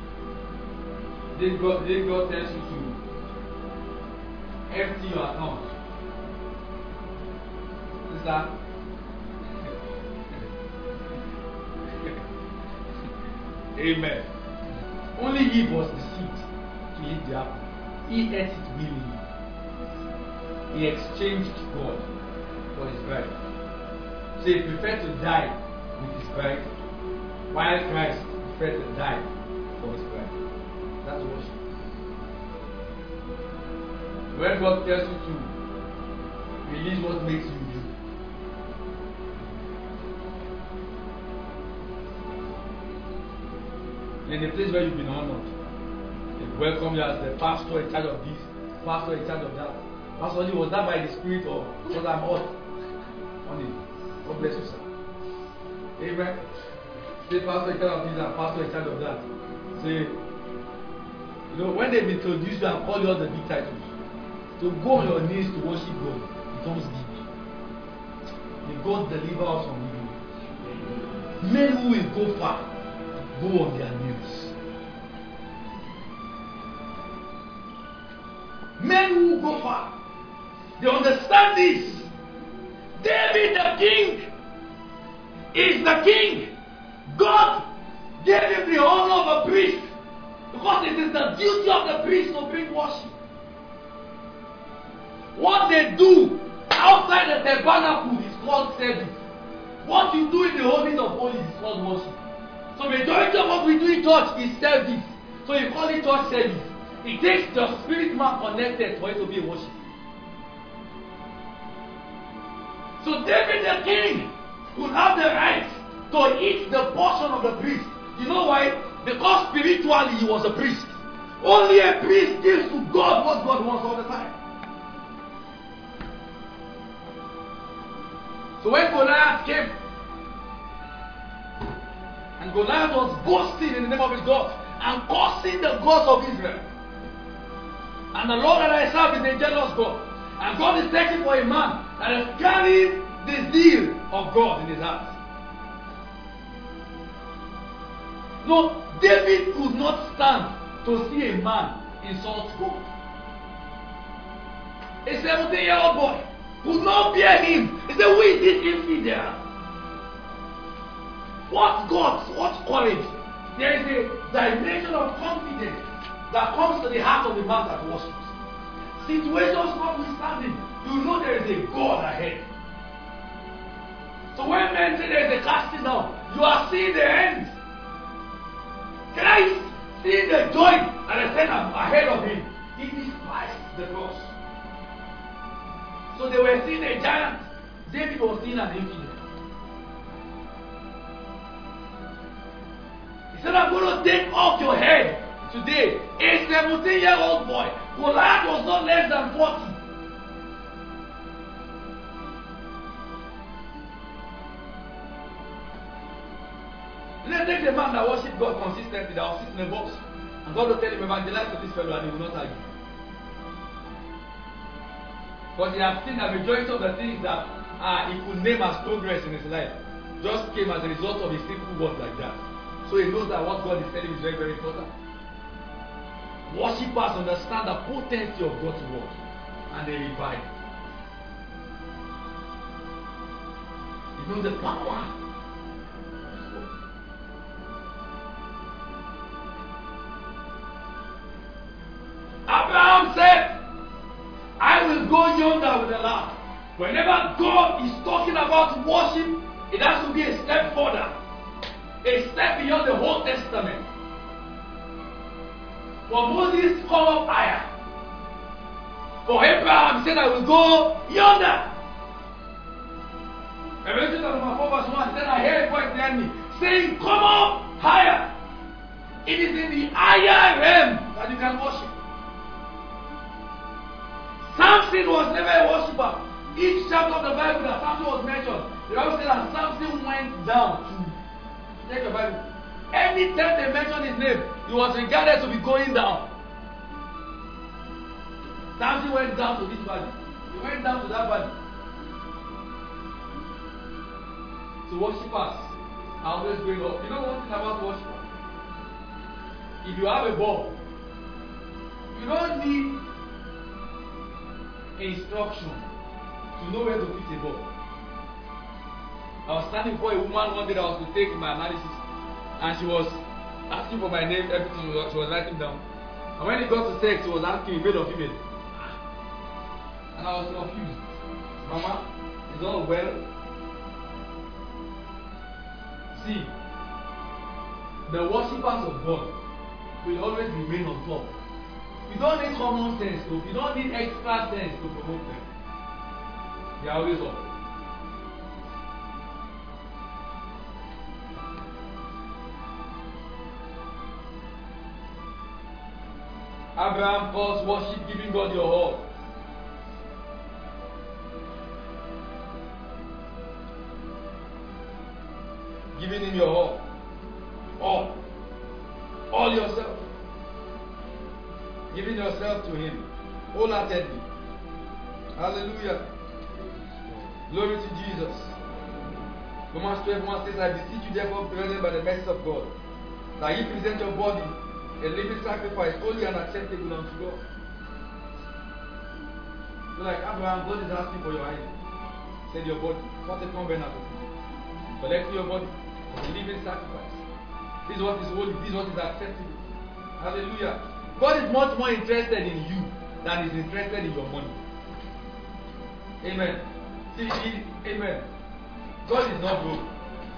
Then God, then God tells you to empty your account. Sister. Amen. Only Eve was deceived to eat the apple. He ate it willingly. He exchanged God for his bride. So he preferred to die with his bride, while Christ preferred to die for his bride. That's worship. When God tells you to release what makes you you. In a place where you've been honored, they welcome you as the pastor in charge of this, pastor in charge of that. Pastor, only was that by the Spirit or because I'm hot? Only. God bless you, sir. Amen. Say pastor in charge of this and pastor in charge of that. Say, you know, when they've introduced you and call you all the big titles, to go on your knees to worship God becomes deep. May God deliver us from evil. Men who will go far go on their knees. Men who go far, they understand this. David the king is the king. God gave him the honor of a priest because it is the duty of the priest to bring worship. What they do outside the tabernacle is called service. What you do in the holies of holies is called worship. So majority of what we do in church is service. So you call it church service. It takes the spirit man connected for it to be a worship. So David the king would have the right to eat the portion of the priest. You know why? Because spiritually he was a priest. Only a priest gives to God what God wants all the time. So when Goliath came, and Goliath was boasting in the name of his God and cursing the gods of Israel. And the Lord that I serve is a jealous God. And God is searching for a man that is carrying the zeal of God in his heart. No, David could not stand to see a man insult God. A seventeen-year-old boy could not bear him. He said, who is this infidel? What God, what courage? There is a dimension of confidence that comes to the heart of the man that worships. Situations notwithstanding, you know there is a God ahead. So when men say there is a casting down, you are seeing the end. Christ, seeing the joy and the sin ahead of him, he despised the cross. So they were seeing a giant. David was seeing an infidel. He said, I'm going to take off your head today. A seventeen-year-old boy. Goliath was not less than forty. Let's take the man that worshipped God consistently, that was sitting in a box. And God will tell him, evangelize to this fellow, and he will not argue. Because he has seen the majority of the things that uh, he could name as progress in his life just came as a result of a simple word like that. So he knows that what God is telling him is very, very important. Worshippers understand the potency of God's word and they revive. You know the power. Abraham said, I will go yonder with the Lamb. Whenever God is talking about worship, it has to be a step further, a step beyond the whole Testament. For Moses, come up higher. For Abraham, he said, I will go yonder. Revelation chapter four, verse one, he said, I heard a voice behind me saying, come up higher. It is in the higher realm that you can worship. Samson was never a worshipper. Each chapter of the Bible that Samson was mentioned, the Bible said that Samson went down to take the Bible. Anytime they mention his name, he was regarded to be going down. Samson went down to this valley. He went down to that valley. So worshippers are always going up. You know one thing about worshippers? If you have a ball, you don't need instruction to know where to put a ball. I was standing before a woman one day that was to take my analysis, and she was asking for my name, everything she was, she was writing down. And when it got to sex, she was asking me, male or female. And I was confused. Mama, is all well? See, the worshippers of God will always remain on top. You don't need common sense, though. You don't need extra sense to promote them. They are always up. Abraham calls worship giving God your all. Giving him your all. All. All yourself. Giving yourself to him. Wholeheartedly. Hallelujah. Glory to Jesus. Romans twelve one says, I beseech you therefore, brethren, by the mercy of God, that ye present your body a living sacrifice, holy and acceptable unto God. So like Abraham, God is asking for your eyes. Said your body. What a covenant. Collect your body as a living sacrifice. This is what is holy. This is what is acceptable. Hallelujah. God is much more interested in you than is interested in your money. Amen. See, he, amen. God is not broke.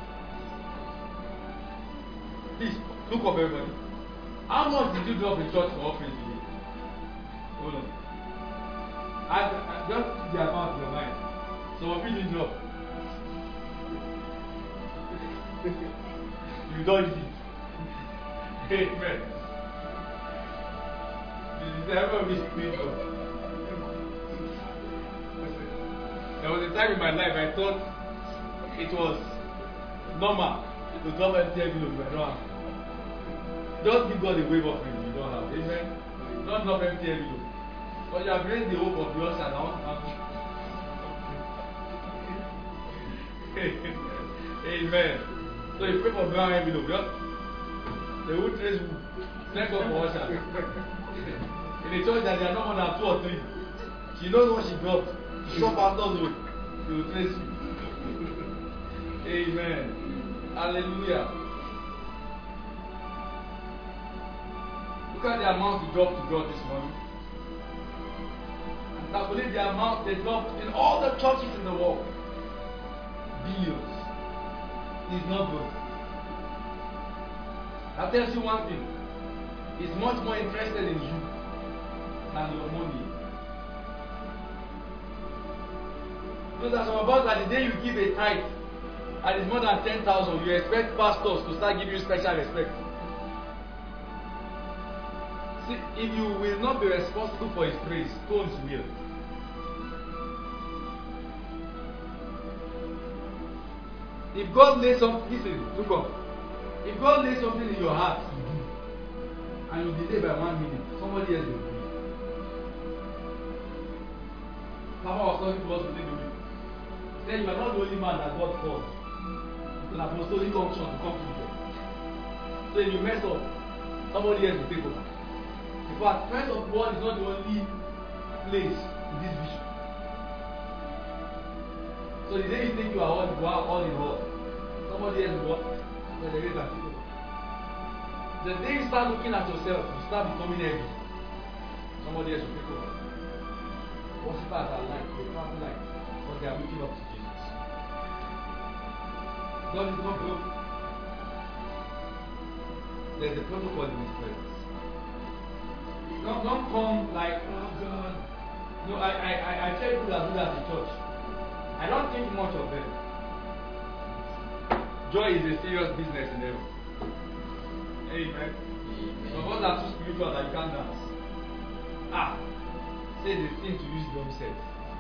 Please, look up everybody. How much did you drop in church for offering today? Hold on. I, I just the amount in your mind. So what did you drop? You don't use it. Amen. This is ever be spiritual. There was a time in my life I thought it was normal to drop empty envelope if I don't have. Just give God a wave offering if you don't have. Amen. Don't drop empty envelope. But you have raised the hope of yours and now. Amen. So you pray for brown envelope, yeah? They will trace who. Thank God for usher. In a church that there are no more than two or three. She knows what she dropped. She saw pastors will. She will trace you. Amen. Hallelujah. Look at the amount you dropped to God this morning. And calculate the amount they dropped in all the churches in the world. Billions. He's not good. That tells you one thing. He's much more interested in you than your money. Because as some about that the day you give a tithe and it's more than ten thousand, you expect pastors to start giving you special respect. See, if you will not be responsible for his praise, stones will. If God lays something, listen, look up. If God lays something in your heart to do, and you delay by one minute, somebody else will do it. Papa was talking to us within the week. He said, you are not the only man that God called. It's an apostolic function to come to you. So if you mess up, somebody else will take over. In fact, Friends of God is not the only place in this vision. So the day you think you are all, you are all in all, somebody else will walk. The day you start looking at yourself, you start becoming heavy. Somebody else will take over. Worshippers are like, they travel like, but they are looking up to Jesus. God is not broke. There's a protocol in His presence. Don't, don't come like, oh God. No, I, I, I, I tell people that do that in church. I don't think much of them. Joy is a serious business in heaven. Amen. Some of us are too spiritual that you can't dance. Ah, say the thing to use drum set.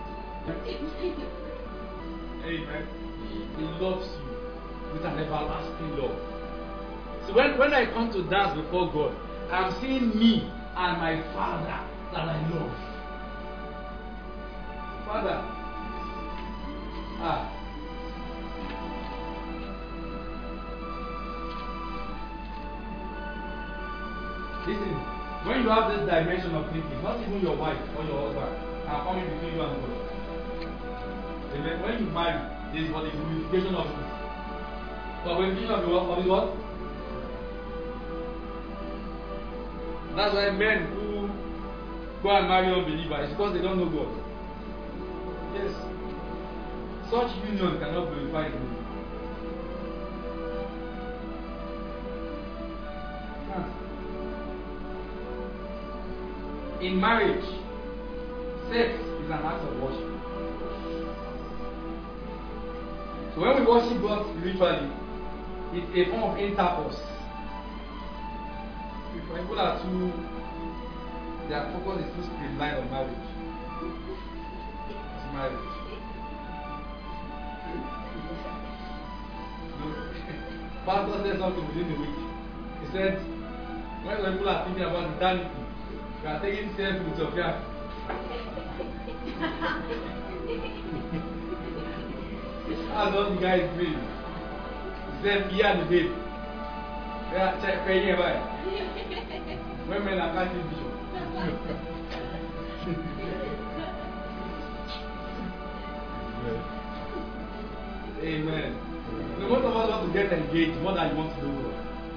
Amen. He loves you with an everlasting love. So when, when I come to dance before God, I'm seeing me and my Father that I love. Father. Ah. Listen, when you have this dimension of thinking, not even your wife or your husband can come in between you and God. Amen. When you marry, this is what is the unification of truth. So when you of the world, of what? That's why men who go and marry unbelievers is because they don't know God. Yes. Such union cannot glorify God. In marriage, sex is an act of worship. So when we worship God spiritually, it's a form of intercourse. When people are too, their focus is too streamlined on marriage. It's marriage. Pastor said something within the week. He said, when people are thinking about eternity, you are taking self with your fear. That's what the guy is doing. He said, he and the babe. They are check paying here. When men are catching bishop. Amen. So most of us want to get engaged more than you want to know God.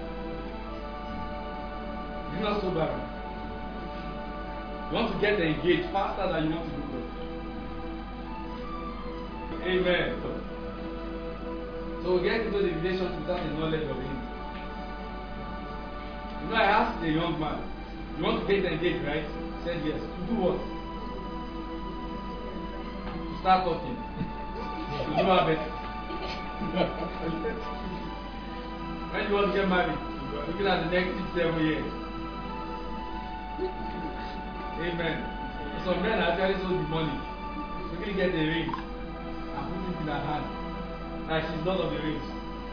It's not so bad. You want to get engaged faster than you want to know God. Amen. So we get into the relationship without the knowledge of Him. You know, I asked a young man, you want to get engaged, right? He said yes. To do what? To start talking. To do our best. When you want to get married, looking at the next six, seven years. Amen. Some men are actually so demonic. So you can get the ring and put it in her hand. And she's not of the rings.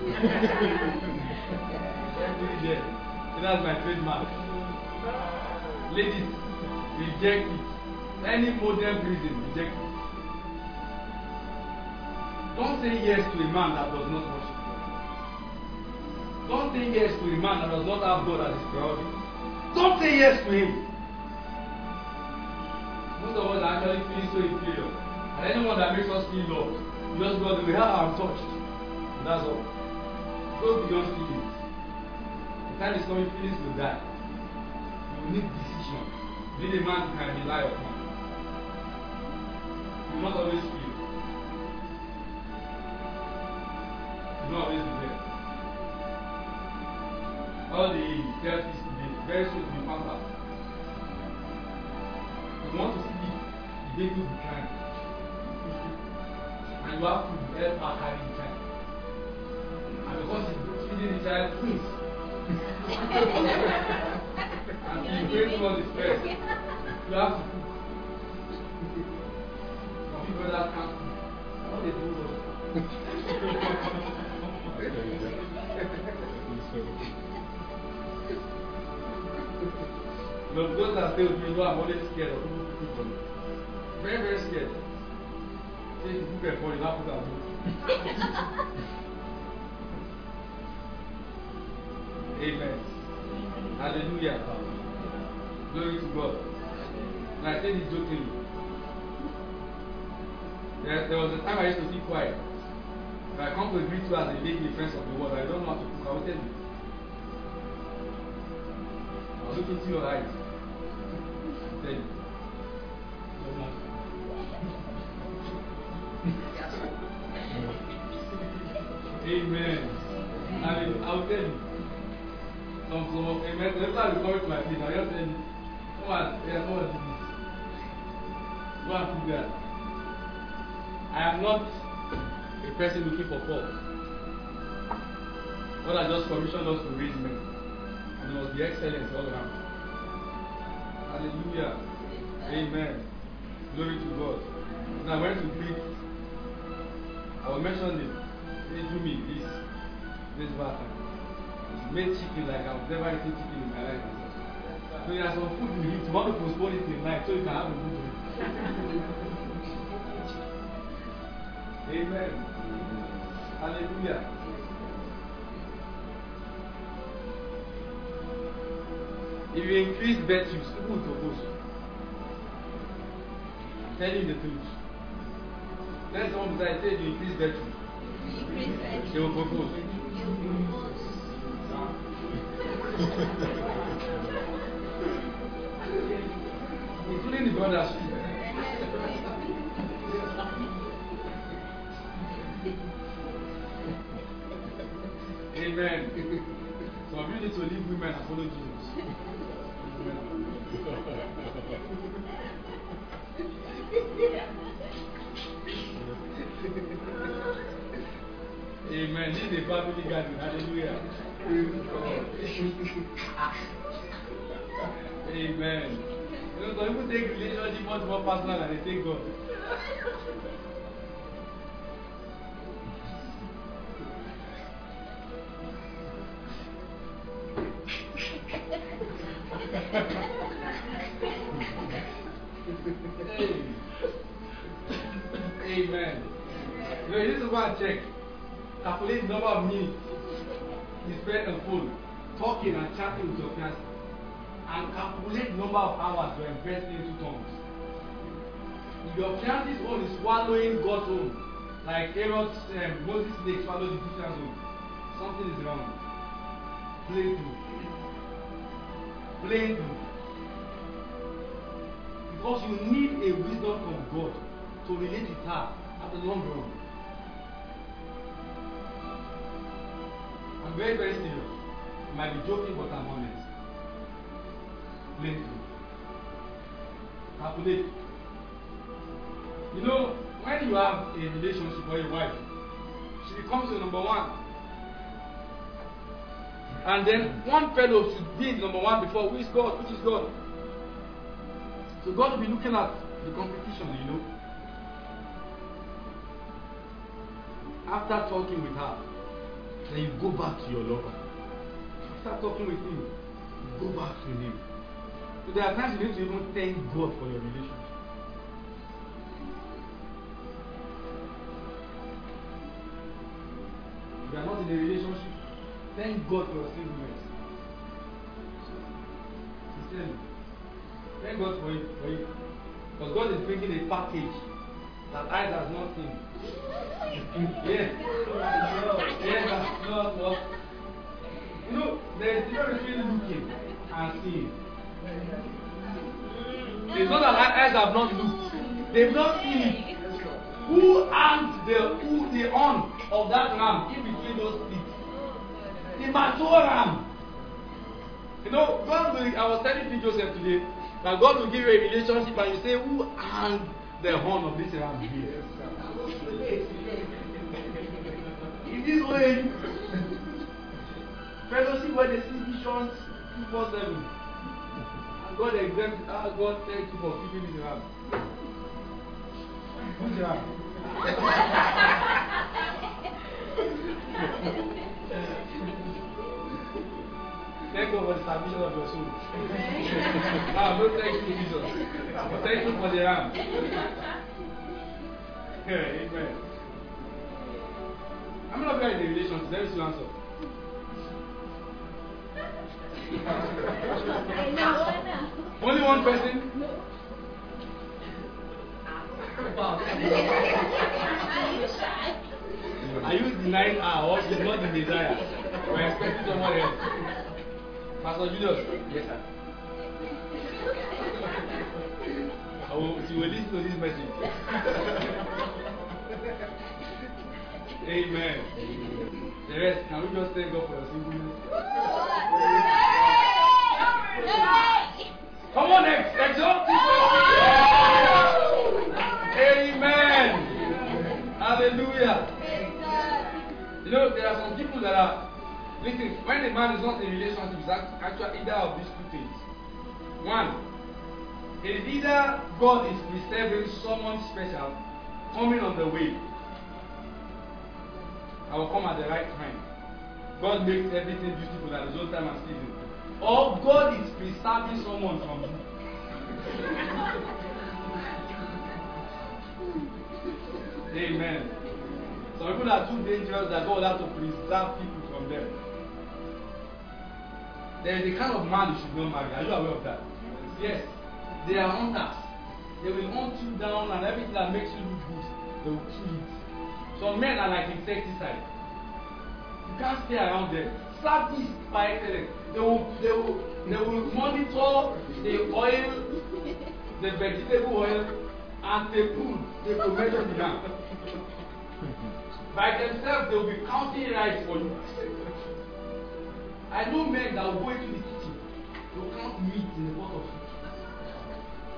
There. So that's my trademark. Ladies, reject it. Any modern prison, reject it. Don't say yes to a man that does not worship God. Don't say yes to a man that does not have God as his priority. Don't say yes to him. Most of us are actually feeling so inferior. And anyone that makes us feel loved, just God, we have our touched. And that's all. Go beyond feelings. The time is coming, feelings will die. You need decision. You need a man who can rely upon. You will not always feel. You will not always be there. All the therapists today, very soon to be found out. You want to sleep, the baby will be crying. And you have to help her carry the child. And because she's feeding the child, please. And she's going through all the stress. You have to cook. Some people that can't cook. What they do was. You know, those that stay with me know I'm always scared of people cooking for me. Very, very scared. Say you cook for you, not put that food. Amen. Hallelujah. Glory to God. And I say this jokingly. There, there was a time I used to keep quiet. If I come to greet you as a big defense of the world, I don't know how to cook. I will tell you. I'll look into your eyes. I'll tell you. Amen. I mean, I'll tell you. Some, some, amen. Every time you come to my place, I'll just tell you, come on, yeah, come on, do this. Go and do that. I am not a person looking for fault. God has just commissioned us to raise men. And it must be excellent all around. Hallelujah. Amen. Glory to God. Now I went to greet. I will mention it. They do me this this batter. She made chicken like I've never eaten chicken in my life. So there are some food you eat. You want to postpone it till night so you can have a good one. Amen. Hallelujah. If you increase virtues, people will propose. I'm telling you the truth. Let someone beside say you increase virtue. They will propose. Including the brothers. Amen. Some of you need to leave women and follow Jesus. Amen. This is a family gathering. Hallelujah. Amen. You know, some people take relationship much more personal than they take God. Amen. You know, you need to go and check. Calculate the number of minutes you spend on phone, talking and chatting with your fiancé, and calculate the number of hours you are investing into tongues. If your fiancé's own is swallowing God's own, like Aaron's um, Moses' snake swallowed the Egyptian's own, something is wrong. Plain through. Plain through. Because you need a wisdom from God to relate with her at the long run. I'm very, very serious. You might be joking, but I'm honest. Plain through. Calculate. You know, when you have a relationship or a wife, she becomes your number one. And then one fellow should be the number one before who is God, which is God. So God will be looking at the competition, you know. After talking with her, then you go back to your lover. After talking with him, you go back to him. So there are times you need to even thank God for your relationship. If you are not in a relationship, thank God for your singleness. Sincerely. Thank God for it, for it. Because God is bringing a package that eyes has not seen. Yes. Yes, no, no. You know, there is difference between looking and seeing. It's not that eyes have not looked. They've not seen it. Who armed the who the horn of that ram in between those teeth? The mature ram. You know, God will, I was telling you Joseph today that God will give you a relationship and you say, who armed the horn of this ram here? In this way, fellowship where they see visions two four seven. And God exempt, ah, God thank you for keeping this ram. Which ram? Thank God for the salvation of your soul. Ah, no thank you, Jesus. But thank you for the ram. Yeah, amen. How many of you are in a relationship? Let me see your answer. Only one person? Are you denying her or she's not the desire? We're expecting someone else. Pastor Julius? Yes, sir. I will, she will listen to this message. Amen. The rest, can we just thank God for your singleness? Come on, next. Exalt Amen. Hallelujah. You know, there are some people that are, listen, when a man is not in a relationship, it's actually either of these two things. One, it is either God is preserving someone special coming on the way. I will come at the right time. God makes everything beautiful at his own time and season. Or God is preserving someone from you. Amen. Some people are too dangerous that God has to preserve people from them. There is a kind of man you should not marry. Are you aware of that? Yes. They are hunters. They will hunt you down and everything that makes you look good, they will kill it. Some men are like insecticide. You can't stay around them. Service by excellence. They will, they will, they will monitor the oil, the vegetable oil, and the food. They will measure the ground. By themselves, they will be counting rice for you. I know men that will go into the kitchen to count meat in the pot of food.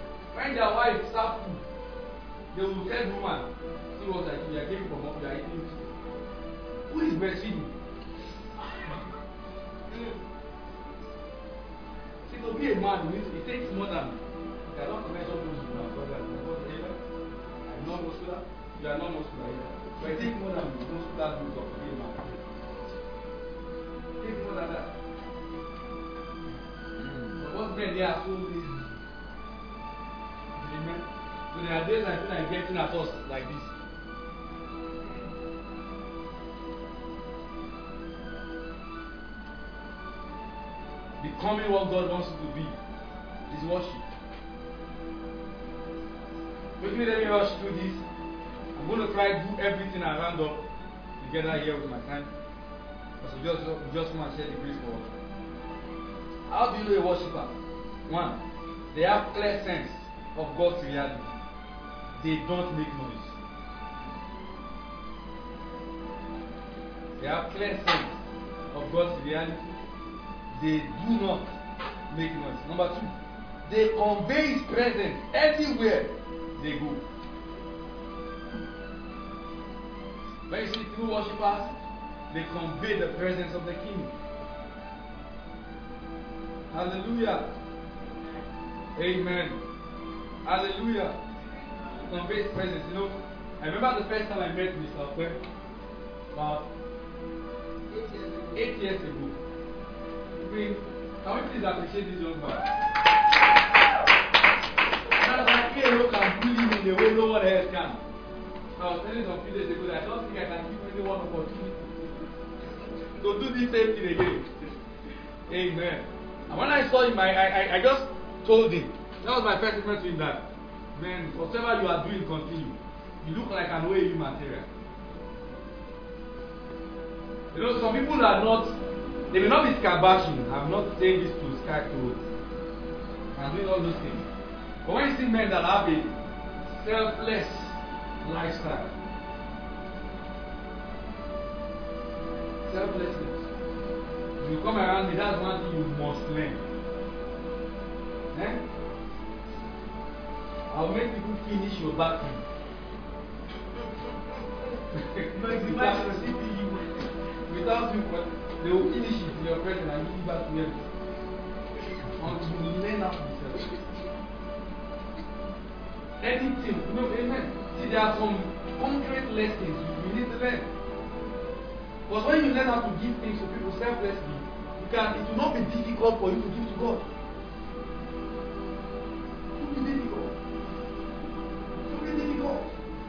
When their wife serve food, they will tell the woman, see what I do, you are giving from up, you are eating it. Who is breastfeeding? See, to be a man, it takes more than, you are not mention those women, brother, I'm not muscular, you are not muscular either. But it takes more than muscular dudes of to be a man. It takes more than that. But what men, they are so lazy. Amen. So there are days I feel like getting at us like this. Becoming what God wants you to be is worship. Quickly, let me rush through this. I'm going to try to do everything I round up together here with my time. Because we just, we just want to share the grace for us. How do you know a worshiper? One, they have clear sense of God's reality. They don't make noise. They have clear sense of God's reality. They do not make noise. Number two, they convey His presence everywhere they go. When you see true worshippers, they convey the presence of the King. Hallelujah. Amen. Hallelujah. Convey His presence. You know, I remember the first time I met Mister Okwe about eight years ago. Can we please appreciate this young man? Now that K O can bully me in the way no one else can. I was telling some few days ago that I don't think I can give anyone opportunity to do this same thing again. Amen. And when I saw him, I, I, I just told him, that was my first statement to him, that, man, whatever you are doing, continue. You look like an O A U material. You know, some people are not, they may not be scabashing. I'm not saying this to sky to I'm doing all those things. But when you see men that have a selfless lifestyle, selflessness, if you come around me, that's one thing you must learn. Eh? I'll make people finish your bathroom. without, without you, they will finish it in your presence and give it back to them. Until you learn how to be selfish. Anything, you know, amen. See, there are some concrete lessons you need to learn. Because when you learn how to give things to people selflessly, you can, it will not be difficult for you to give to God. It will be difficult. It will be difficult.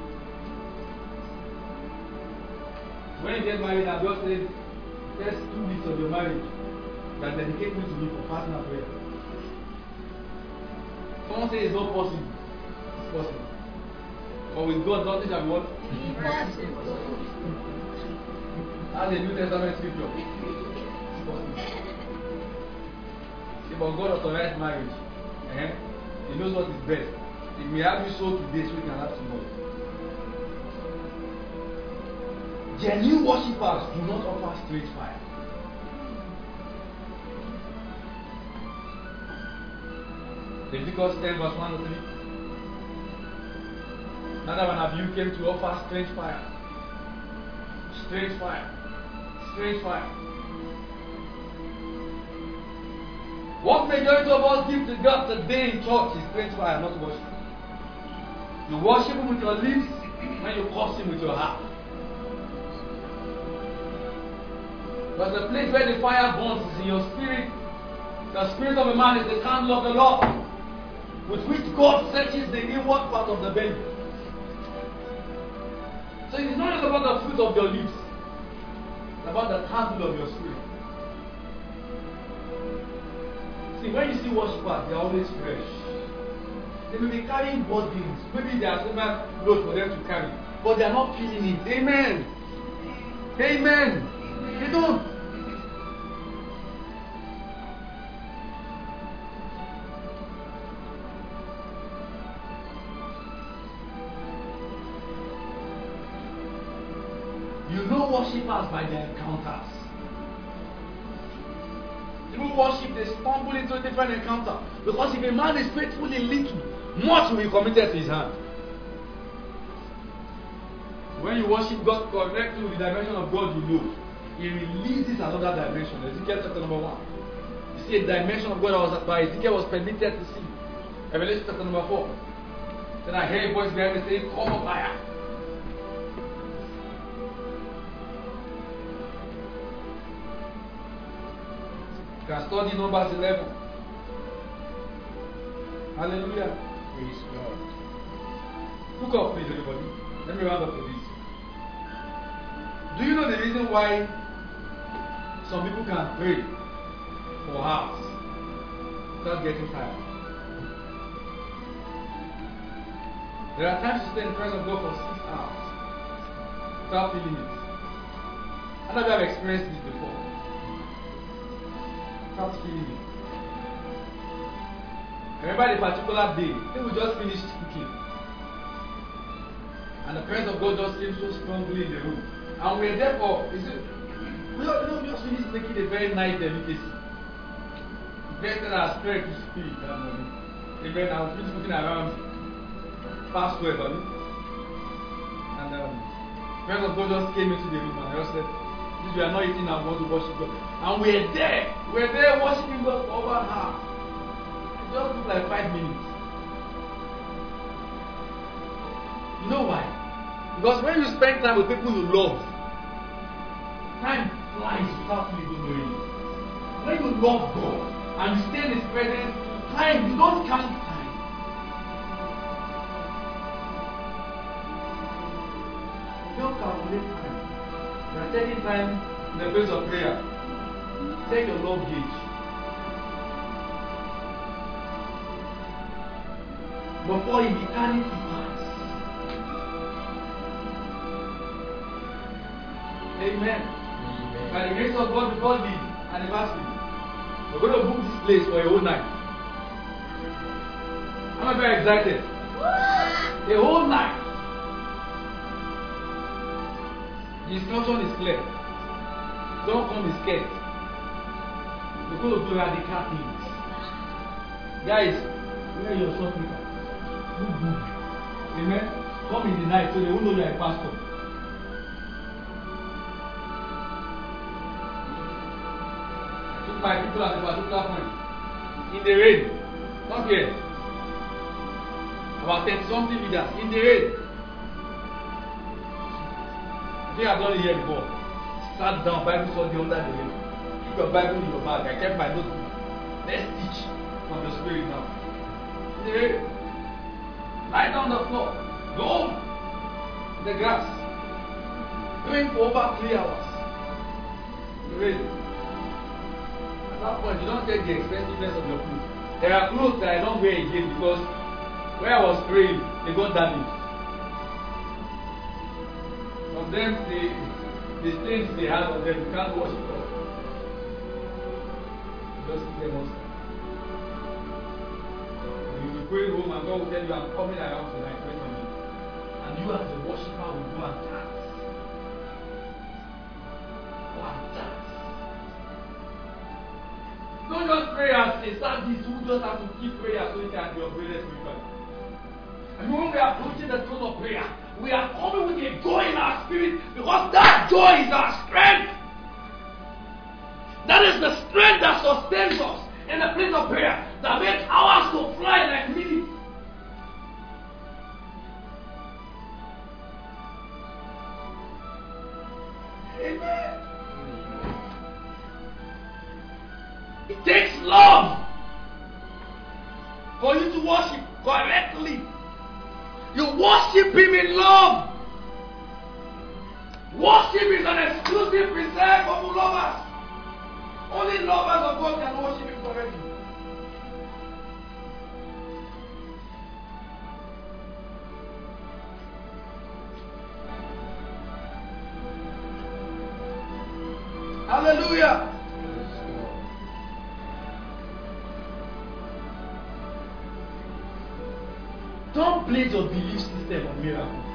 When you get married, I've just said, first two weeks of your marriage, that dedicate me to me for fasting and prayer. Someone says it's not possible. It's possible. But with God, nothing shall be what? As a New Testament scripture. It's possible. See, but God authorized marriage. Eh? He knows what is best. If we have you so today, so we can have tomorrow. Genuine worshippers do not offer straight fire. Leviticus ten verse one to three. Another one of you came to offer strange fire. Strange fire. Strange fire. What majority of us give to God today in church is strange fire, not worship. You worship Him with your lips when you curse Him with your heart. But the place where the fire burns is in your spirit. The spirit of a man is the candle of the Lord, with which God searches the inward part of the belly. So it is not just about the fruit of your lips, it's about the candle of your spirit. See, when you see worshippers, they are always fresh. They may be carrying burdens. Maybe there are several loads for them to carry, but they are not feeling it. Amen. Amen. They don't. You know worshippers by their encounters. People worship, they stumble into a different encounter. Because if a man is faithful in little, much will be committed to his hand. When you worship God correctly with the dimension of God, you know, he releases another dimension. Ezekiel chapter number one. You see a dimension of God that was by Ezekiel was permitted to see. Revelation chapter number four. Then I hear a voice behind me saying, "Come up higher." You can study Numbers eleven. Hallelujah. Praise God. Look up, please, everybody. Let me round up with this. Do you know the reason why some people can pray for hours without getting tired? There are times you stay in the presence of God for six hours without feeling it. I know you have experienced this before. Without feeling it. I remember the particular day, they would just finish cooking. And the presence of God just came so strongly in the room. And we were there for, is it, we don't just finish making a very nice delicacy. Invested our spirit to spirit that morning. Amen. I was finished cooking around past twelve, I mean. And um, the presence of God just came into the room and I just said, this we are not eating and want to worship God. And we were there. We were there worshiping God for over an hour. It just took like five minutes. You know why? Because when you spend time with people you love, time flies without you even knowing it. When you love God and you stay in His presence, time, you don't count time. You don't calculate time. You are taking time in the place of prayer. Take your love gauge. Before eternity pass. Amen. Amen. By the grace of God, before the anniversary, we're going to book this place for a whole night. I'm very excited. A whole night. The instruction is clear. Don't come with scared. We're going to do radical things. Guys, wear your short knicker. Look good. Amen. Come in the night so they won't know you're a pastor. My people at a particular point in the rain, not here, about thirty something leaders in the rain. I think I've done it here before. Sat down, Bible study under the rain. Keep your Bible in your bag. I kept my notebook. Let's teach from the Spirit now. In the rain, lie down on the floor, go home, in the grass, praying for over three hours. In the rain. At that point, you don't take the expensiveness of your clothes. There are clothes that I don't wear again because where I was praying, they got damaged. From them, the, the stains they have on them, you can't wash it off. Just keep them outside. You will be going home and God will tell you, I'm coming around tonight, wait on me. And you as the worshiper will go and dance. Go and dance. Don't just pray as a service who just have to keep prayer so you can be upgraded spiritually. And when we are approaching the throne of prayer, we are coming with a joy in our spirit because that joy is our strength. That is the strength that sustains us in the place of prayer, that makes hours to fly like minutes. Amen. It takes love for you to worship correctly. You worship Him in love. Worship is an exclusive reserve for lovers. Only lovers of God can worship Him correctly. Hallelujah. Don't place your belief system on miracles.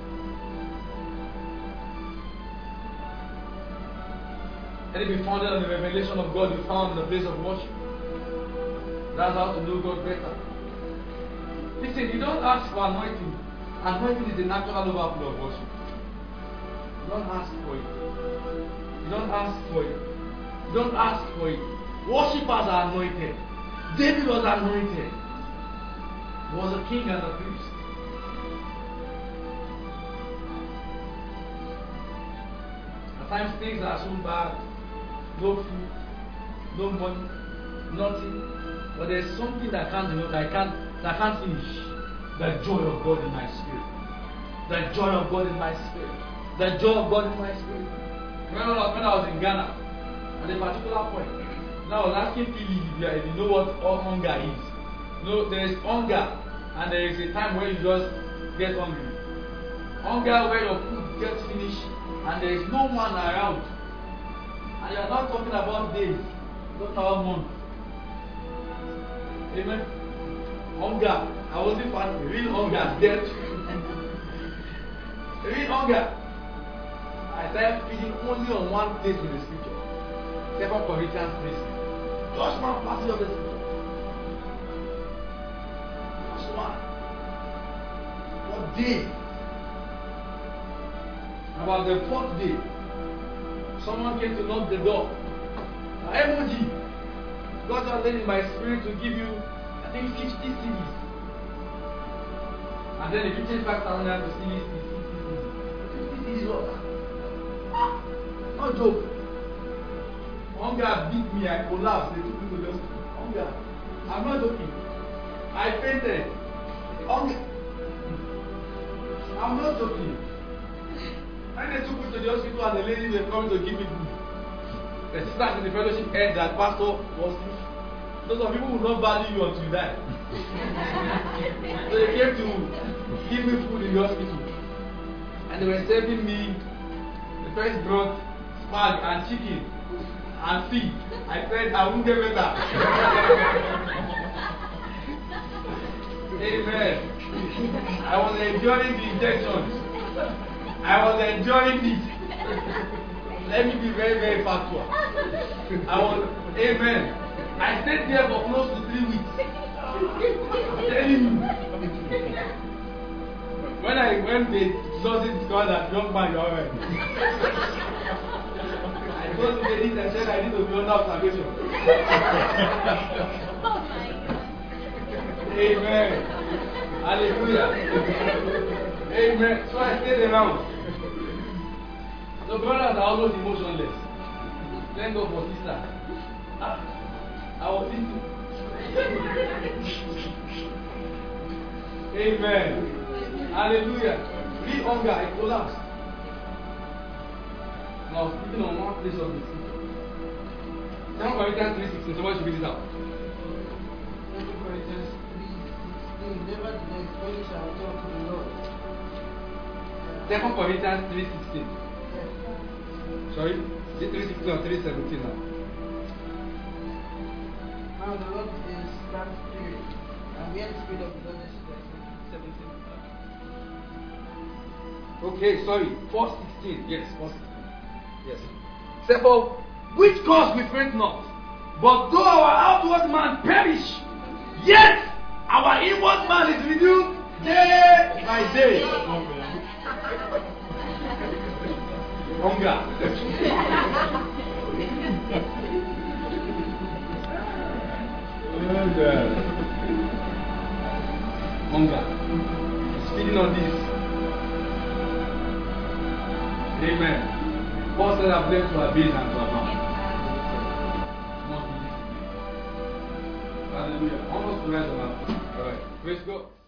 Let it be founded on the revelation of God you found in the place of worship. That's how to know God better. Listen, you don't ask for anointing. Anointing is the natural overflow of worship. You don't ask for it. You don't ask for it. You don't ask for it. Worshippers are anointed. David was anointed. He was a king and a priest. At times things are so bad. No food, no money, nothing. But there's something that can't, you know, that can't, that can't finish. The joy of God in my spirit. The joy of God in my spirit. The joy of God in my spirit. Remember when I was in Ghana, at a particular point, now I was asking Philly if you know what all hunger is. You know, there is hunger, and there is a time where you just get hungry. Hunger where your food gets finished, and there is no one around. And you are not talking about days, not about months. Amen. Hunger. I wasn't fasting. Real hunger. Death. Real hunger. I started feeding only on one place in the scripture. Second Corinthians three. Just one passage of the scripture. Just one. What day? About the fourth day, someone came to knock the door. M O G. God has laid in my spirit to give you, I think, fifty C Ds. And then if you change five thousand naira to C Ds, fifty C Ds what? No joke. Hunger beat me, I collapsed. They took me to the hospital. Hunger. I'm not joking. I fainted. Hunger. I'm not joking. When they took me to the hospital and the ladies were coming to give me food, the sisters in the fellowship heard that pastor was sick. So some people will not value you until you die. So they came to give me food in the hospital. And they were serving me. The first brought spag and chicken and feed. I said, I won't get better. Amen. I was enjoying the injections. I was enjoying it. Let me be very, very factual. I was, amen. I stayed there for close to three weeks. I'm telling you. When I when they nurses discovered that young man, you're alright. I told the ladies, I said I need to be under observation. Oh my God. Amen. Hallelujah. Amen. So I stayed around. The brothers are almost emotionless. Thank God for sister. Ah, I was thinking. Amen. Hallelujah. Real hunger, I collapsed. And I was sitting on one place of the city. Second Corinthians three sixteen. Somebody should read it out. Second Corinthians three sixteen. Nevertheless, many shall come to the Lord. Second Corinthians three sixteen. Sorry? Is it three sixteen or three seventeen now? Now the Lord is that spirit, and where the spirit of the Lord is, seventeen. Okay, sorry. four sixteen. Yes, four sixteen. Yes. Therefore, which cause we faint not, but though our outward man perish, yet our inward man is renewed day by day. Hunger. Hunger. It's feeding on this. Amen. Paul said, I've learned to abase and to abound. Hallelujah. Almost to rise on our feet. All right. Praise God.